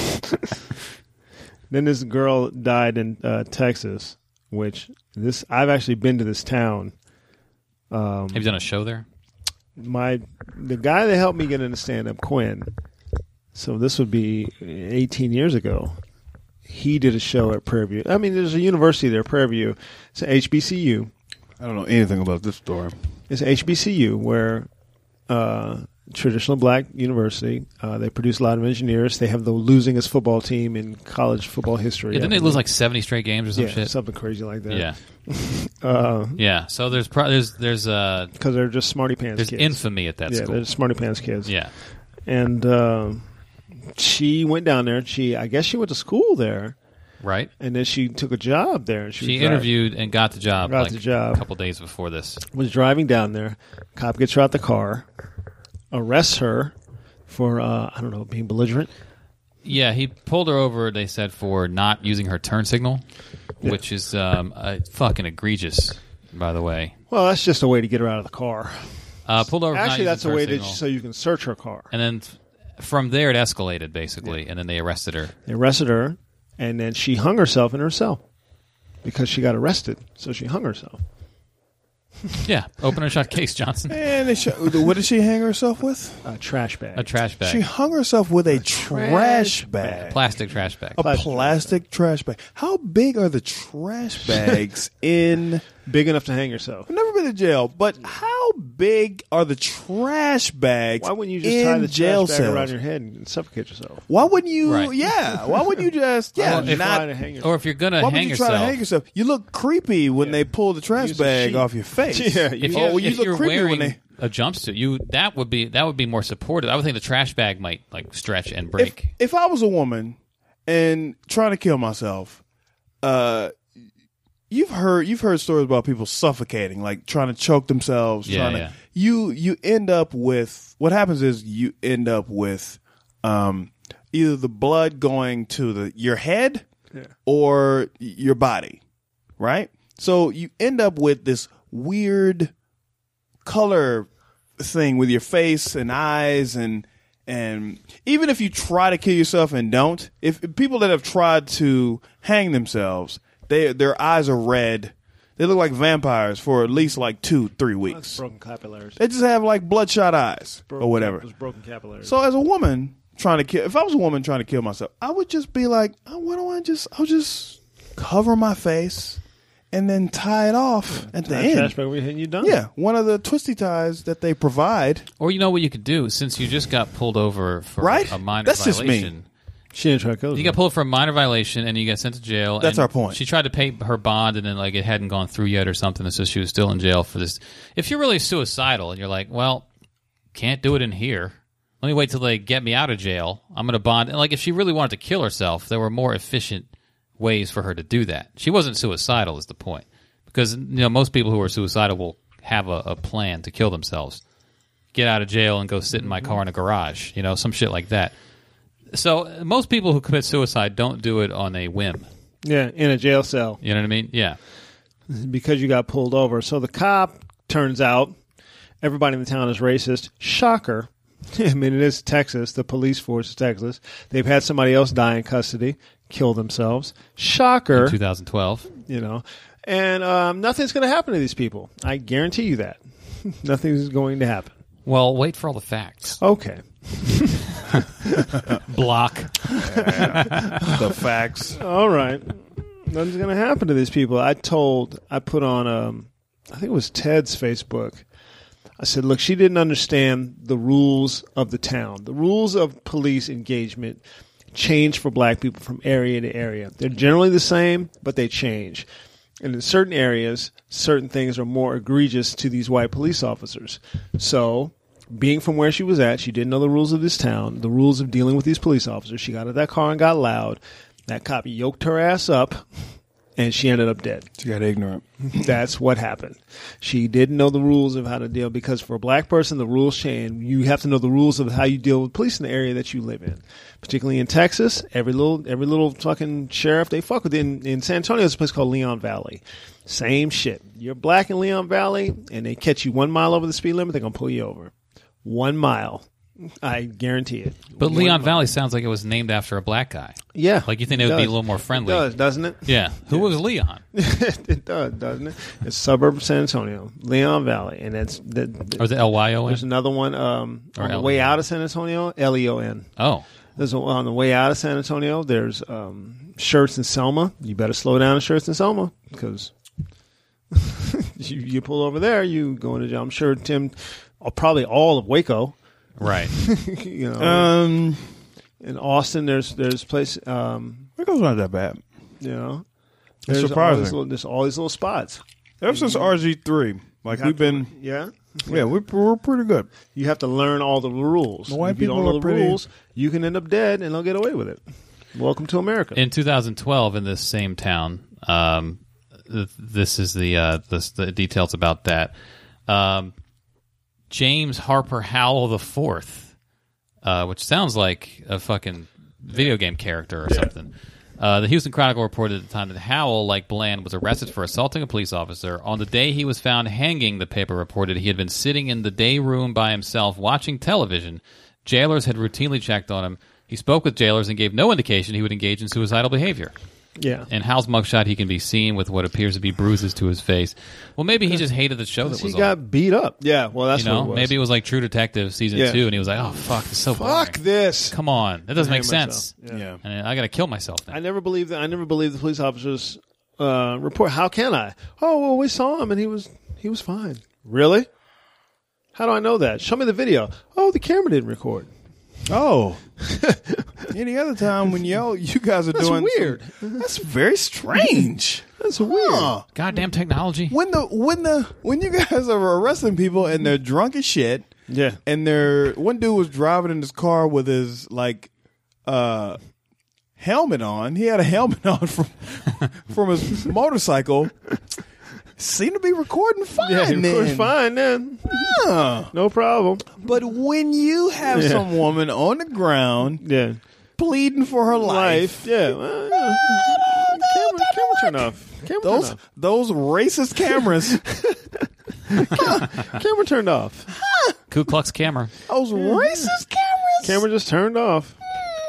Then this girl died in uh, Texas, which this I've actually been to this town. Um, Have you done a show there? my the guy that helped me get into stand up, Quinn. So this would be eighteen years ago. He did a show at Prairie View. I mean, there's a university there, Prairie View. It's an H B C U. I don't know anything about this story. It's an H B C U where uh, traditional black university. Uh, they produce a lot of engineers. They have the losingest football team in college football history. Yeah, didn't they lose like seventy straight games or some yeah, shit? something crazy like that. Yeah. Uh, Yeah. So there's pro- there's there's uh because they're just smarty pants there's kids. infamy at that yeah, school. they're smarty pants kids. Yeah. And uh, she went down there. She, I guess, she went to school there, Right. and then she took a job there. She, was dri- interviewed and got the job Got like the job. a couple days before this. was driving down there. Cop gets her out the car, arrests her for uh, I don't know, being belligerent. Yeah, he pulled her over, they said, for not using her turn signal, Yeah. which is um, uh, fucking egregious, by the way. Well, that's just a way to get her out of the car. Uh, pulled over for not Actually, using that's a turn way to, signal. so you can search her car. And then f- from there, it escalated, basically, and then they arrested her. They arrested her, and then she hung herself in her cell because she got arrested. So she hung herself. Yeah, open and shut case, Johnson. And it sh- what did she hang herself with? A trash bag. A trash bag. She hung herself with a, a trash, trash bag. bag. Plastic trash bag. A plastic, plastic trash bag. How big are the trash bags in... Big enough to hang yourself. I've never been to jail, but how big are the trash bags? Why wouldn't you just in tie the jail trash bag cells? around your head and suffocate yourself? Why wouldn't you? Right. Yeah. Why wouldn't you just? Yeah. Well, if not, Try to hang yourself. Or if you're gonna why would hang you try yourself, to hang yourself? You look creepy when Yeah. they pull the trash Use a bag sheet. off your face. Yeah, if, you- you, Oh, you if look you're creepy when wearing they- a jumpsuit, you that would be that would be more supportive. I would think the trash bag might like stretch and If, break. if I was a woman and trying to kill myself, uh, you've heard you've heard stories about people suffocating, like trying to choke themselves. Yeah, trying to, yeah. You you end up with what happens is you end up with um, either the blood going to the your head Yeah. or your body, right? So you end up with this weird color thing with your face and eyes and and even if you try to kill yourself and don't, if, if people that have tried to hang themselves, they their eyes are red. They look like vampires for at least like two, three That's weeks. broken capillaries. They just have like bloodshot eyes Broken or whatever. cap- broken capillaries. So as a woman trying to kill, if I was a woman trying to kill myself, I would just be like, oh, why don't I just, I'll just cover my face and then tie it off at the Tie a end. trash bag over your head and you're done. Yeah, one of the twisty ties that they provide. Or you know what you could do since you just got pulled over for Right? a minor That's just me. violation. She didn't try to kill You herself. got pulled for a minor violation and you got sent to jail. That's and our point. She tried to pay her bond and then like it hadn't gone through yet or something, so she was still in jail for this. If you're really suicidal and you're like, well, can't do it in here. Let me wait till they get me out of jail. I'm going to bond. And like if she really wanted to kill herself, there were more efficient ways for her to do that. She wasn't suicidal is the point. Because you know most people who are suicidal will have a, a plan to kill themselves. Get out of jail and go sit in my car in a garage. You know, some shit like that. So most people who commit suicide don't do it on a whim. Yeah, in a jail cell You know what I mean? Yeah. because you got pulled over. So the cop, turns out, everybody in the town is racist. Shocker. I mean, it is Texas. The police force is Texas. They've had somebody else die in custody, kill themselves. Shocker. In twenty twelve. You know, and um, nothing's going to happen to these people. I guarantee you that. Nothing's going to happen. Well, wait for all the facts. Okay. Block. The facts. All right. Nothing's going to happen to these people. I told, I put on, um, I think it was Ted's Facebook. I said, look, she didn't understand the rules of the town. The rules of police engagement change for black people from area to area. They're generally the same, but they change. And in certain areas, certain things are more egregious to these white police officers. So, being from where she was at, she didn't know the rules of this town, the rules of dealing with these police officers. She got out of that car and got loud. That cop yoked her ass up, and she ended up dead. She got ignorant. That's what happened. She didn't know the rules of how to deal, because for a black person, the rules change. You have to know the rules of how you deal with police in the area that you live in. Particularly in Texas, every little every little fucking sheriff they fuck with. In, in San Antonio, there's a place called Leon Valley. Same shit. You're black in Leon Valley, and they catch you one mile over the speed limit, they're going to pull you over. One mile. I guarantee it. But One Leon mile. Valley sounds like it was named after a black guy. Yeah. Like you think they would it be a does. little more friendly. It does, doesn't it? Yeah. Who was Leon? It does, doesn't it? It's a suburb of San Antonio, Leon Valley, and that's that. Or is it L Y O There's N? another one um, Or on the L E O N. way out of San Antonio, L E O N. Oh. There's a, on the way out of San Antonio. There's um, Shirts in Selma. You better slow down at Shirts in Selma, because you, you pull over there, you go into jail. I'm sure Tim, uh, probably all of Waco. Right. You know, Um, in Austin, there's there's place. Um, Waco's not that bad. you know, It's there's all surprising. these little, there's all these little spots. Ever since R G three, like we've been, Yeah. yeah, we're, we're pretty good. You have to learn all the rules. The white if you don't people know are the pretty- rules, you can end up dead, and they'll get away with it. Welcome to America. In two thousand twelve, in this same town, um, th- this is the, uh, this, the details about that. Um, James Harper Howell the Fourth, uh, which sounds like a fucking video game character or something. Uh, the Houston Chronicle reported at the time that Howell, like Bland, was arrested for assaulting a police officer. On the day he was found hanging, the paper reported he had been sitting in the day room by himself watching television. Jailers had routinely checked on him. He spoke with jailers and gave no indication he would engage in suicidal behavior. Yeah. In Hal's mugshot, he can be seen with what appears to be bruises to his face. Well, maybe he just hated the show that was he got on. beat up. Yeah, well, that's You know, what it was. maybe it was like True Detective season Yeah. two, and he was like, "Oh fuck, this is so Fuck boring. this. Come on, that doesn't I make hate sense." myself. Yeah. Yeah. And I got to kill myself now. I never believed that. I never believed the police officers uh, report. How can I? Oh well, we saw him and he was he was fine. Really? How do I know that? Show me the video. Oh, the camera didn't record. Oh. Any other time when yo you guys are That's doing weird. some- that's very strange. That's weird. Huh. Goddamn technology. When the when the when you guys are arresting people and they're drunk as shit, Yeah. and they're one dude was driving in his car with his like uh helmet on. He had a helmet on from from his motorcycle. Seemed to be recording fine. Yeah, of course, then. fine then. Huh. No problem. But when you have Yeah. some woman on the ground Yeah. pleading for her life, Life. Yeah. Well, yeah. Camera, camera turn off. Camera those turn off. those racist cameras, Camera turned off. Ku Klux camera. those racist cameras. Camera just turned off.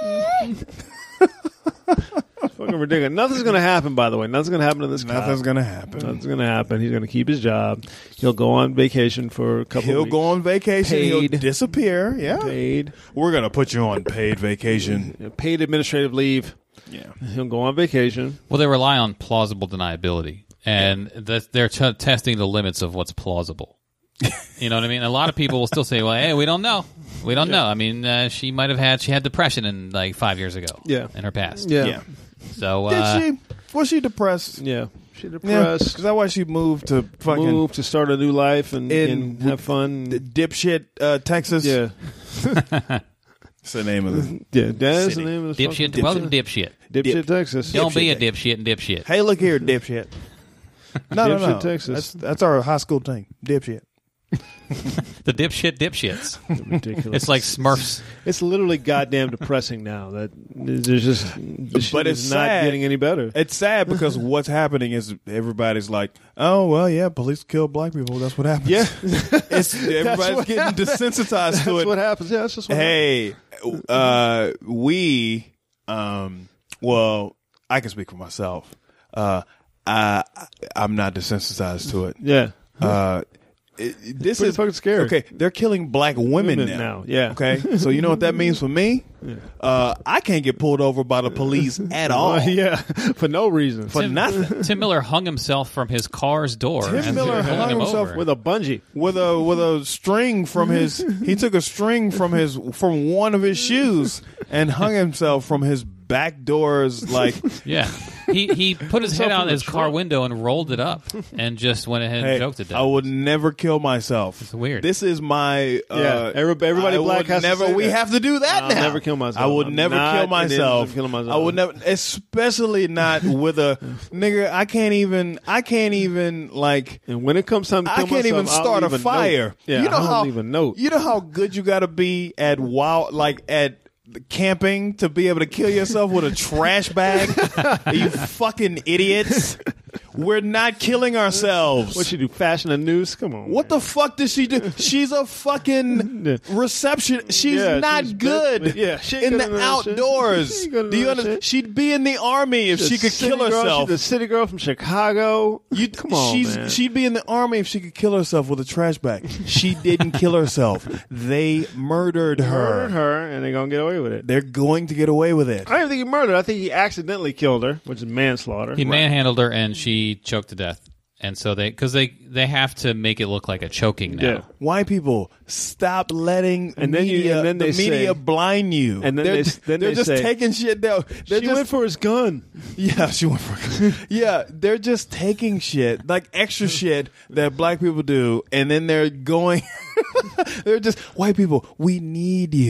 Fucking ridiculous. Nothing's gonna happen. By the way, nothing's gonna happen to this. Nothing's cop. gonna happen. Nothing's gonna happen. He's gonna keep his job. He'll go on vacation for a couple. He'll of weeks. go on vacation. He'll Paid. disappear. Yeah, paid. we're gonna put you on paid vacation. Yeah, paid administrative leave. Yeah. He'll go on vacation. Well, they rely on plausible deniability, and that they're t- testing the limits of what's plausible. You know what I mean? A lot of people will still say, "Well, hey, we don't know. We don't know." I mean, uh, she might have had she had depression in like five years ago. Yeah. in her past. Yeah. Yeah. So uh, Did she? Was she depressed? Yeah. She Yeah. depressed. Is that why she moved to fucking Move to start a new life and, In- and have fun. dipshit uh, Texas? Yeah. That's the name of the. Yeah. That's City. the name of the dipshit. fucking- Welcome to dipshit. Dipshit, Dip. Texas. Don't be a Dipshit. dipshit and dipshit. Hey, look here, dipshit. No, no, no. Dipshit, Texas. That's, that's our high school thing. Dipshit. The dipshit dipshits. Ridiculous. It's like Smurfs. It's literally goddamn depressing now. That there's just the shit But is it's not sad. getting any better. It's sad because what's happening is everybody's like, oh, well, yeah, police kill black people. That's what happens. Yeah. It's, everybody's what getting happens. desensitized That's to it. what happens. Yeah, that's just what happens. Hey, uh, we, um, well, I can speak for myself. Uh, I, I'm not desensitized to it. Yeah. Uh, it, this Pretty is fucking scary. Okay, they're killing black women, Women now. now, yeah. Okay, so you know what that means for me? Uh, I can't get pulled over by the police at all. Uh, yeah. For no reason. For nothing. Tim Miller hung himself from his car's door. Tim as Miller they were pulling hung him himself over. With a bungee. with a with a string from his he took a string from his from one of his shoes and hung himself from his back doors like Yeah. He he put his head Himself out in his the car trunk. window and rolled it up and just went ahead and hey, choked it down. I would never kill myself. It's weird. This is my uh, Yeah, every- everybody I black would has to never say we that. have to do that I'll now. never kill myself. I would I'm never not kill in the myself. business of killing myself. I would never especially not with a nigga I can't even I can't even like And when it comes time to I kill can't even myself, I'll start a leave note. fire. Yeah, you know I'll how leave a note. You know how good you got to be at wild, like at camping to be able to kill yourself with a trash bag. You fucking idiots! We're not killing ourselves. What you do? Fashion a noose? Come on. What the fuck does she do? She's a fucking reception. She's Yeah, not she's good. bad- yeah, she ain't in good the in that shit. outdoors. She ain't good in Do you that understand? shit. She'd be in the army if The she could city kill girl, herself. She's the city girl from Chicago. You, Come on, she's, man. She'd be in the army if she could kill herself with a trash bag. She didn't kill herself. They murdered her. murdered her, and they're gonna get away with it. They're going to get away with it. I don't even think he murdered. I think he accidentally killed her, which is manslaughter. He manhandled her and she choked to death. And so they, because they, they have to make it look like a choking now. Yeah. White people, stop letting And then you- media, and then the they media say- blind you. and then they're, they- just- then they're they just say, taking shit down. They're She just, went for his gun. yeah, she went for. Yeah, they're just taking shit like extra shit that black people do, and then they're going. They're just white people. We need you.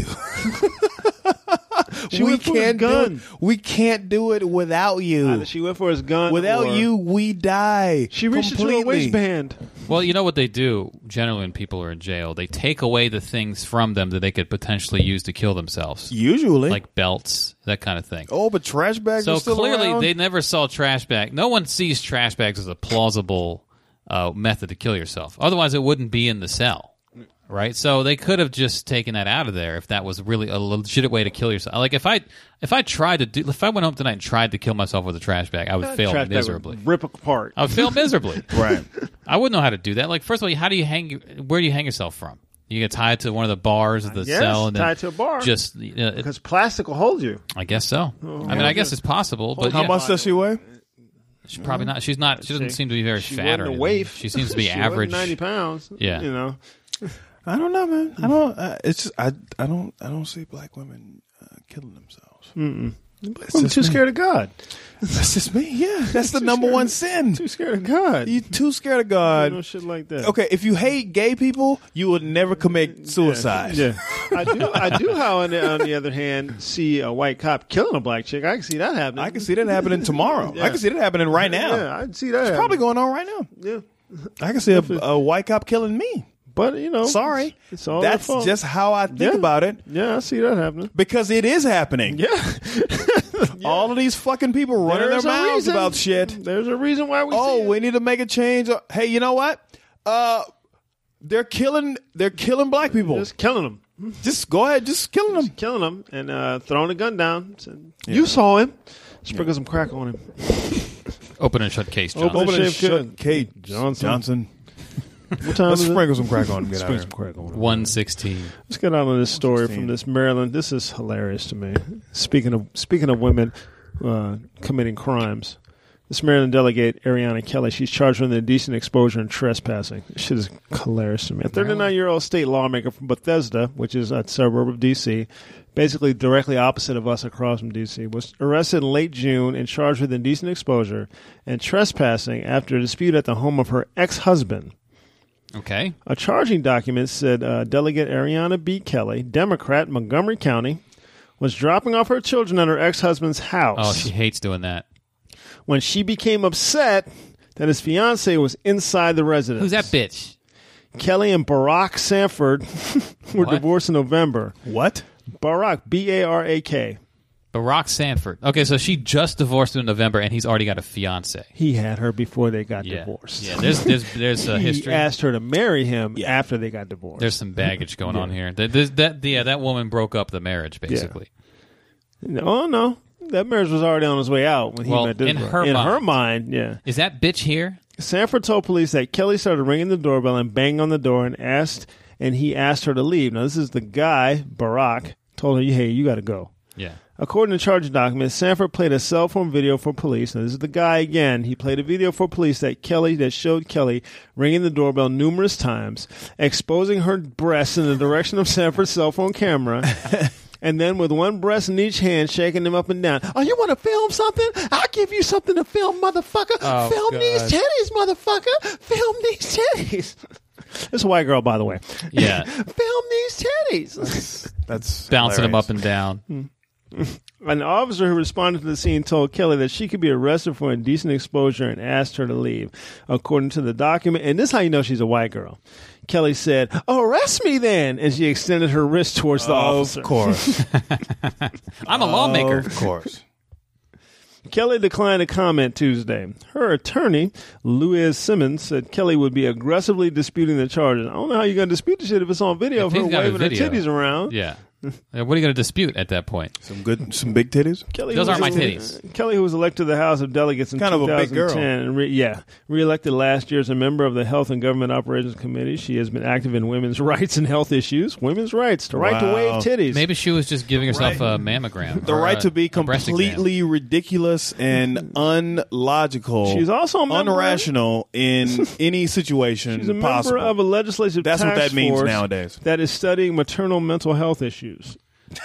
She we went for his can't do gun. it. We can't do it without you. Either she went for his gun. Without or you, we die. she reached into completely. her waistband. Well, you know what they do generally when people are in jail? They take away the things from them that they could potentially use to kill themselves, Usually, like belts, that kind of thing. oh, but trash bags So are still clearly, around? they never saw trash bag. No one sees trash bags as a plausible uh, method to kill yourself. Otherwise, it wouldn't be in the cell. right? So they could have just taken that out of there if that was really a legit way to kill yourself. Like if I if I tried to do if I went home tonight and tried to kill myself with a trash bag, I would fail Trash bag would miserably. rip apart. I would fail miserably. Right. I wouldn't know how to do that. Like first of all, how do you hang? Where do you hang yourself from? You get tied to one of the bars of the Yes, cell, and then tied to a bar. Just you know, it- Because plastic will hold you. I guess so. I mean, I guess it's possible, but How yeah, much does she weigh? she's probably not. She's not. She doesn't She- seem to be very She fat wasn't or a anything. waif. She seems to be She average. wasn't ninety pounds. Yeah. You know. I don't know, man. I don't. Uh, it's just I. I don't. I don't see black women uh, killing themselves. Mm-mm. It's I'm just too me. scared of God. That's just me. Yeah, that's the number one sin. Too scared of God. You too scared of God. No shit like that. Okay, if you hate gay people, you would never commit suicide. Yeah, I do. I do. How on the, on the other hand, see a white cop killing a black chick. I can see that happening. I can see that happening tomorrow. Yeah. I can see that happening right now. Yeah, I can see that. It's happening. probably going on right now. Yeah, I can see a, a white cop killing me. but you know, Sorry, it's, it's all their that's fault. just how I think Yeah. about it Yeah, I see that happening. because it is happening. Yeah, All of these fucking people running There's their a mouths reason. about shit. There's a reason why we. Oh, see it. we need to make a change. Hey, you know what? Uh, they're killing. They're killing black people. just killing them, Just go ahead. Just killing them. killing them, and uh, throwing a gun down. Said, You saw him. Sprinkle some crack on him. Open and shut case, John. Open Open and Shave shut. good. Kate Johnson. Johnson. What time Let's is it? sprinkle some crack on him. Get out Sprinkle of some here. crack on him. One sixteen. Let's get out on this story from this Maryland. This is hilarious to me. Speaking of speaking of women uh, committing crimes, this Maryland delegate Ariana Kelly, she's charged with indecent exposure and trespassing. This shit is hilarious to me. A thirty-nine-year-old state lawmaker from Bethesda, which is a suburb of D C, basically directly opposite of us across from D C, was arrested in late June and charged with indecent exposure and trespassing after a dispute at the home of her ex-husband. Okay. A charging document said uh, Delegate Ariana B. Kelly, Democrat, Montgomery County, was dropping off her children at her ex-husband's house Oh, she hates doing that. when she became upset that his fiancee was inside the residence. Who's that bitch? Kelly and Barack Sanford were What? divorced in November. What? Barack, B A R A K. Barack Sanford. Okay, so she just divorced in November, and he's already got a fiance. He had her before they got Yeah, divorced. yeah. There's there's there's a he history. asked her to marry him after they got divorced. There's some baggage going on here. That that, that yeah, that woman broke up the marriage basically. No, no. That marriage was already on his way out when he Well, met this in girl. her in mind. her mind, yeah. Is that bitch here? Sanford told police that Kelly started ringing the doorbell and banged on the door and asked, and he asked her to leave. Now, this is the guy, Barack, told her, hey, you got to go. Yeah. According to charging documents, Sanford played a cell phone video for police. Now, this is the guy again. He played a video for police that Kelly that showed Kelly ringing the doorbell numerous times, exposing her breasts in the direction of Sanford's cell phone camera. And then with one breast in each hand, shaking them up and down. Oh, you want to film something? I'll give you something to film, motherfucker. Oh, film God. these titties, motherfucker. Film these titties. This is a white girl, by the way. Yeah. Film these titties. That's Bouncing him hilarious. up and down. An officer who responded to the scene told Kelly that she could be arrested for indecent exposure and asked her to leave. According to the document, and this is how you know she's a white girl. Kelly said, arrest me then, and she extended her wrist towards the officer. Of course. I'm a lawmaker. Of course. Kelly declined to comment Tuesday. Her attorney, Louise Simmons, said Kelly would be aggressively disputing the charges. I don't know how you're going to dispute the shit if it's on video If of her he's got a waving her video. titties around. Yeah. Uh, What are you going to dispute at that point? Some good, some big titties. Kelly, Those who aren't was my ele- titties. Kelly, who was elected to the House of Delegates in Kind of a big girl. twenty ten, and re- yeah, reelected last year as a member of the Health and Government Operations Committee. She has been active in women's rights and health issues. Women's rights, the right to Wow. wave titties. Maybe she was just giving herself a mammogram. The or right a- to be a breast exam. completely ridiculous and unlogical. She's also a member- unrational in any situation She's a member possible. of a legislative That's what task that means force nowadays. that is studying maternal mental health issues.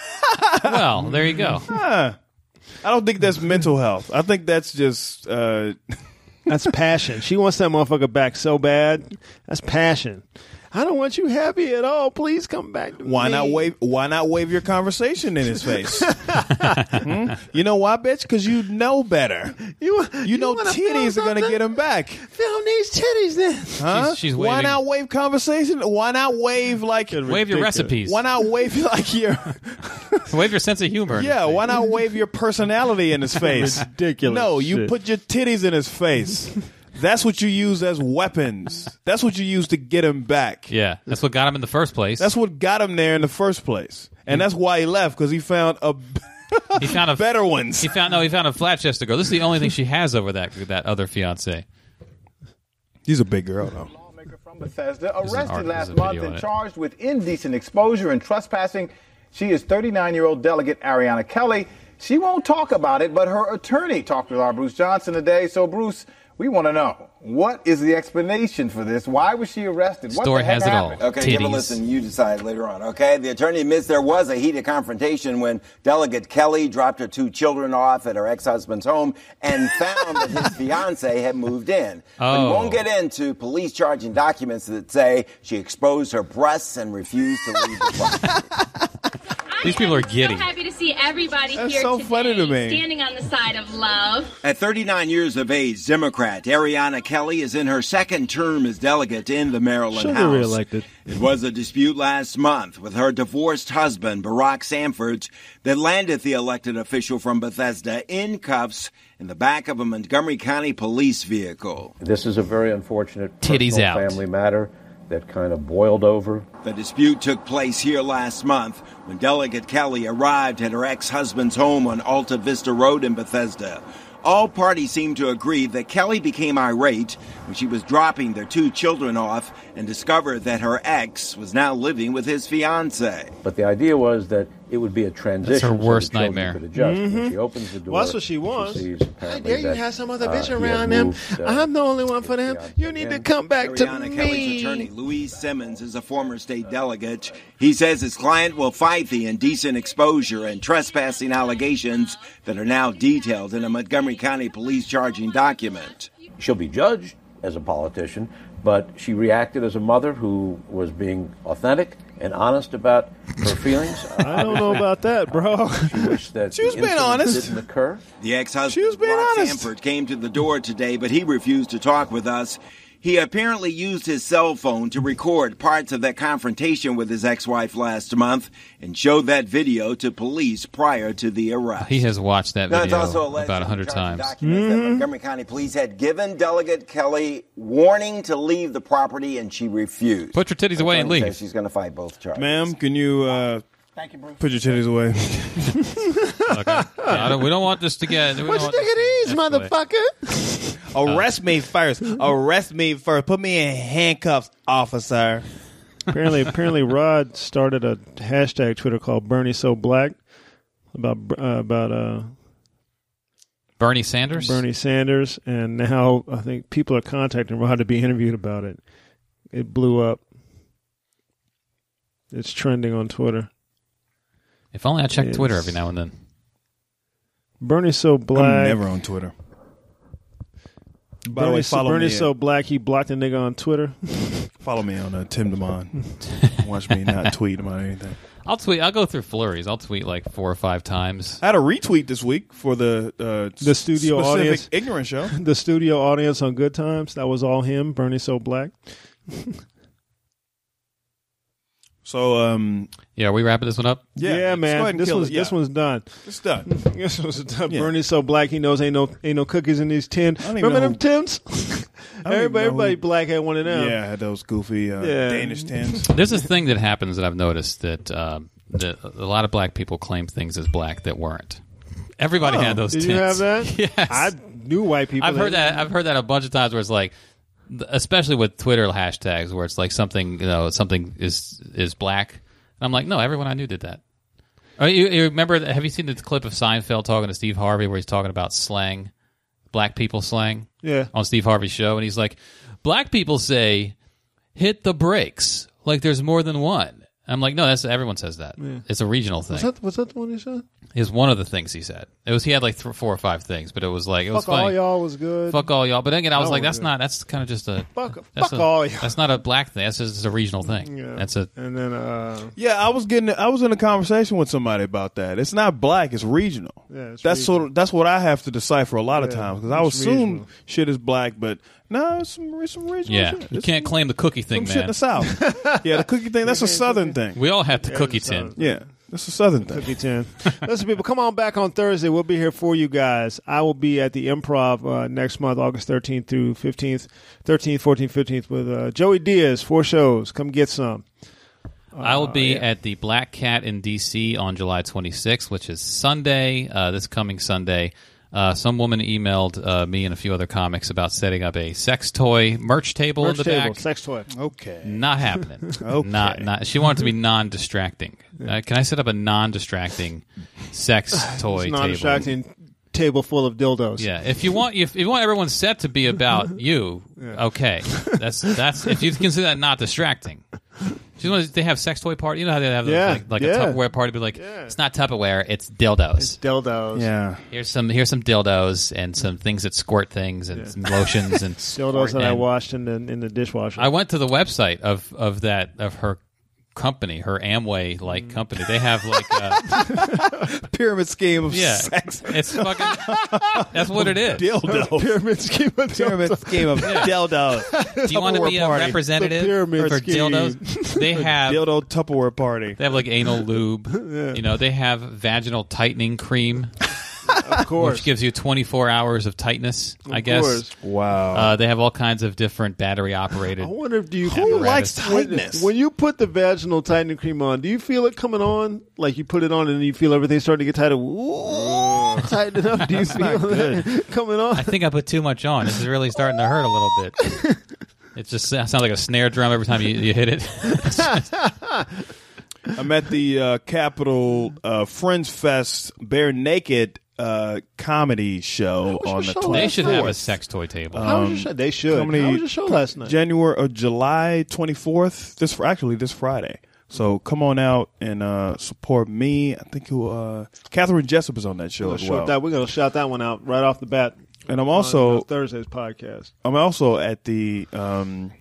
Well, there you go. Huh. I don't think that's mental health. I think that's just uh, That's passion. She wants that motherfucker back so bad. That's passion. I don't want you happy at all. Please come back to why me. not wave? Why not wave your conversation in his face? Hmm? You know why, bitch? Because you know better. You, You know wanna film titties are gonna something? get him back. Film these titties then. Huh? She's- she's Why waving- not wave conversation? Why not wave like? Wave your Ridiculous. recipes. Why not wave like your? Wave your sense of humor. in Yeah, his why face. not wave your personality in his face? Ridiculous No, you shit. put your titties in his face. That's what you use as weapons. That's what you use to get him back. Yeah, that's what got him in the first place. That's what got him there in the first place. And that's why he left, because he found a he found a better ones. He found no, he found a flat chested girl. This is the only thing she has over that that other fiance. She's a big girl, though. Lawmaker from Bethesda, There's an arrested art- last there's a month video on and it. charged with indecent exposure and trespassing. She is thirty-nine-year-old delegate Ariana Kelly. She won't talk about it, but her attorney talked with our Bruce Johnson today. So, Bruce, we want to know, what is the explanation for this? Why was she arrested? What Story the heck has it all. happened? Okay, give a Titties. listen. You decide later on, okay? The attorney admits there was a heated confrontation when Delegate Kelly dropped her two children off at her ex-husband's home and found that his fiance had moved in. But he Oh. won't get into police charging documents that say she exposed her breasts and refused to leave the property. These people are giddy. I'm so happy to see everybody That's here so today, funny to me. standing on the side of love. At thirty-nine years of age, Democrat Ariana Kelly is in her second term as delegate in the Maryland She'll get House. reelected. It was a dispute last month with her divorced husband, Barack Sanford, that landed the elected official from Bethesda in cuffs in the back of a Montgomery County police vehicle. This is a very unfortunate Titties personal out. family matter that kind of boiled over. The dispute took place here last month when Delegate Kelly arrived at her ex-husband's home on Alta Vista Road in Bethesda. All parties seem to agree that Kelly became irate when she was dropping their two children off and discovered that her ex was now living with his fiance. But the idea was that it would be a transition. That's her worst so the children nightmare. Could adjust. When she opens the door, Well, that's what she wants. sees How apparently dare you that, have some other uh, bitch he had around them? moved, uh, I'm the only one for them. You need to come back to Ariana Kelly's attorney, me. Louise Simmons, is a former state delegate. He says his client will fight the indecent exposure and trespassing allegations that are now detailed in a Montgomery County police charging document. She'll be judged as a politician, but she reacted as a mother who was being authentic and honest about her feelings. I don't know about that, bro. She wished that She was the being incident honest. didn't occur. The She ex-husband, was being Brock honest. Sanford, came to the door today, but he refused to talk with us. He apparently used his cell phone to record parts of that confrontation with his ex-wife last month and showed that video to police prior to the arrest. He has watched that Now, it's video also alleged about a in hundred charging times. documents that Montgomery County Police had given Delegate Kelly warning to leave the property, and she refused. Put your titties away and Attorney leave. says she's going to fight both charges. Ma'am, can you uh, Thank you, Bruce. put your titties away? Okay. I don't, we don't want this to get. we What don't you want think it is, this to escalate. motherfucker? Arrest me first. Arrest me first. Put me in handcuffs, officer. apparently, apparently, Rod started a hashtag Twitter called Bernie So Black about uh, about uh, Bernie Sanders. Bernie Sanders, and now I think people are contacting Rod to be interviewed about it. It blew up. It's trending on Twitter. If only I check Yes. Twitter every now and then. Bernie So Black. I'm never on Twitter. By the Bernie, way, so, follow Bernie me. So Black. He blocked a nigga on Twitter. Follow me on uh, Tim Demond. Watch me not tweet about anything. I'll tweet. I'll go through flurries. I'll tweet like four or five times. I had a retweet this week for the uh, The studio specific audience. ignorant show. The studio audience on Good Times. That was all him. Bernie So Black. So um, Yeah, are we wrapping this one up? yeah, Yeah, just go ahead man. and This kill was it. Yeah. this one's done. It's done. This was done. Yeah. Bernie So Black. He knows ain't no ain't no cookies in these tin. don't even Remember know them who- Tims? I don't even everybody, know everybody who- black had one of them. Yeah, I had those goofy uh, Yeah. Danish tins. There's this thing that happens that I've noticed that um, that a lot of black people claim things as black that weren't. Everybody had those. Did tints. you have that? Yes. I knew white people. I've heard that. I've heard that a bunch of times where it's like, especially with Twitter hashtags, where it's like something, you know, something is is black. And I'm like, no, everyone I knew did that. Oh, you, you remember? Have you seen the clip of Seinfeld talking to Steve Harvey, where he's talking about slang, black people slang? Yeah. On Steve Harvey's show, and he's like, black people say, "Hit the brakes," like there's more than one. I'm like, no, that's everyone says that. Yeah. It's a regional thing. Was that was that the one you said? Is one of the things he said. It was he had like th- four or five things, but it was like it was Fuck all funny. y'all was good. Fuck all y'all. But again, I was That like, was that's good. not. That's kind of just a. Fuck, that's fuck a, all y'all. That's not a black thing. That's just a regional thing. Yeah. That's a. And then uh, Yeah, I was getting. I was in a conversation with somebody about that. It's not black. It's regional. Yeah, it's that's regional. sort of that's what I have to decipher a lot of Yeah, times because I it's assume regional. shit is black, but no, it's some it's some regional Yeah, shit. you It's can't claim the cookie some thing, shit in man. the South. Yeah, the cookie thing. That's a Southern thing. We all have the Yeah, cookie it's a tin. Southern- Yeah, That's a Southern thing. Could be ten. Listen, people, come on back on Thursday. We'll be here for you guys. I will be at the Improv uh, next month, August thirteenth through fifteenth, thirteenth, fourteenth, fifteenth, with uh, Joey Diaz. Four shows. Come get some. Uh, I will be yeah. at the Black Cat in D C on July twenty-sixth, which is Sunday, uh, this coming Sunday. Uh, some woman emailed uh, me and a few other comics about setting up a sex toy merch table Merch in the table, back. sex toy. Okay. Not happening. Okay. Not, not. She wanted it to be non-distracting. Uh, can I set up a non-distracting sex toy It's table? non-distracting table full of dildos. Yeah, if you want, if, if you want everyone's set to be about you, okay, that's that's if you consider that not distracting. She wants, they have sex toy party. You know how they have those, Yeah, like, like yeah. a Tupperware party, but like Yeah. it's not Tupperware, it's dildos. It's dildos. Yeah. Here's some here's some dildos and some things that squirt things and some lotions and Dildos that I and washed in the in the dishwasher. I went to the website of of that of her company, her Amway like company. They have like a pyramid scheme of yeah, sex. It's fucking. That's what it is. Dildo. Pyramid scheme of Pyramid dildos. scheme of dildos. Do you want to be a Tupperware party. representative The pyramid for scheme. dildos? They have Dildo Tupperware party. they have like anal lube. You know, they have vaginal tightening cream. Of course. Which gives you twenty-four hours of tightness, I Of guess. course. Wow. Uh, they have all kinds of different battery-operated. I wonder if do you Who likes tightness? When you put the vaginal tightening cream on, do you feel it coming on? Like you put it on and you feel everything starting to get tighter. Ooh, tighten it up. Do you feel that coming on? I think I put too much on. This is really starting to hurt a little bit. It just sounds like a snare drum every time you, you hit it. I'm at the uh, Capitol uh, Friends Fest Bare Naked uh, comedy show How on was the your show They twenty-fourth. should have a sex toy table. How was your show? They should. comedy- How was your show last night? January or July twenty-fourth. This actually this Friday. So come on out and uh, support me. I think who uh, Catherine Jessup is on that show We're as gonna well. shout that, we're going to shout that one out right off the bat. And I'm on, also uh, Thursday's podcast. I'm also at the um,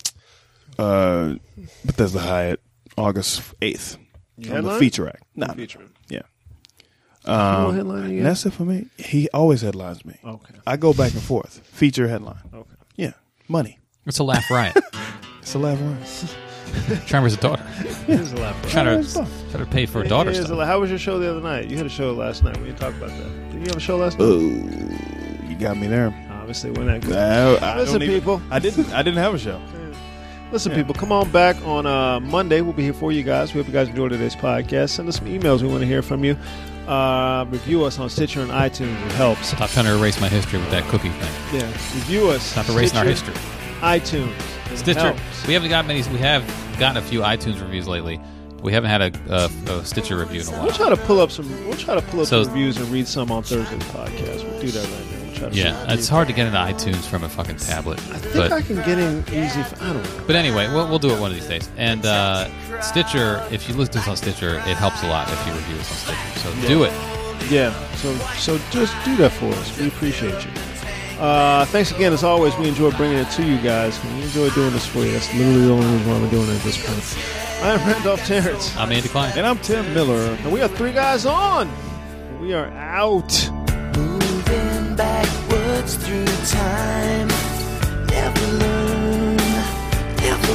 uh, Bethesda Hyatt August eighth. On the Headline? feature act. Nah, Feature. yeah. You Um, want headline again? That's it for me. He always headlines me. Okay. I go back and forth. Feature headline. Okay. Yeah. Money. It's a laugh riot. It's a laugh one. Trying to raise a daughter. It is a laugh. Trying Yeah, to, it's fun. trying to pay for a It daughter is a stuff. laugh. How was your show the other night? You had a show last night. We didn't talk about that. Did you have a show last night? Ooh, you got me there. Obviously, we're not good. I, I Listen, don't even- people. I didn't. I didn't have a show. Listen, Yeah. people, come on back on uh, Monday. We'll be here for you guys. We hope you guys enjoyed today's podcast. Send us some emails. We want to hear from you. Uh, review us on Stitcher and iTunes. It helps. Stop trying to erase my history with that cookie thing. Yeah, review us. Stop erasing our Stitcher, history. iTunes. It Stitcher. helps. We haven't got many. We have gotten a few iTunes reviews lately. We haven't had a, a, a Stitcher review in a We'll while. try to pull up some. We'll try to pull up So- some reviews and read some on Thursday's podcast. We'll do that right now. We'll try to Yeah, it's hard to get into iTunes from a fucking tablet. I think But I can get in easy. For, I don't know. But anyway, we'll, we'll do it one of these days. And uh, Stitcher, if you listen to us on Stitcher, it helps a lot if you review us on Stitcher. So do it. Yeah. So so just do that for us. We appreciate you. Uh, thanks again, as always. We enjoy bringing it to you guys. We enjoy doing this for you. That's literally the only reason why we're doing it at this point. I'm Randolph Terrence. I'm Andy Klein. And I'm Tim Miller. And we are three guys on. We are out. Moving backwards through time. Never learn, never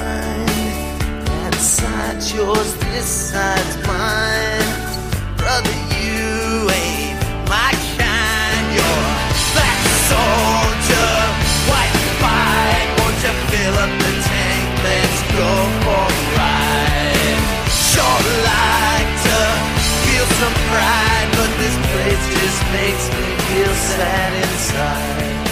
mind. That side's yours, this side's mine. Brother, you ain't my kind. You're black soldier, white fight. Won't you fill up the tank? Let's go for a ride. Sure like to feel some pride, but this place just makes me feel sad inside.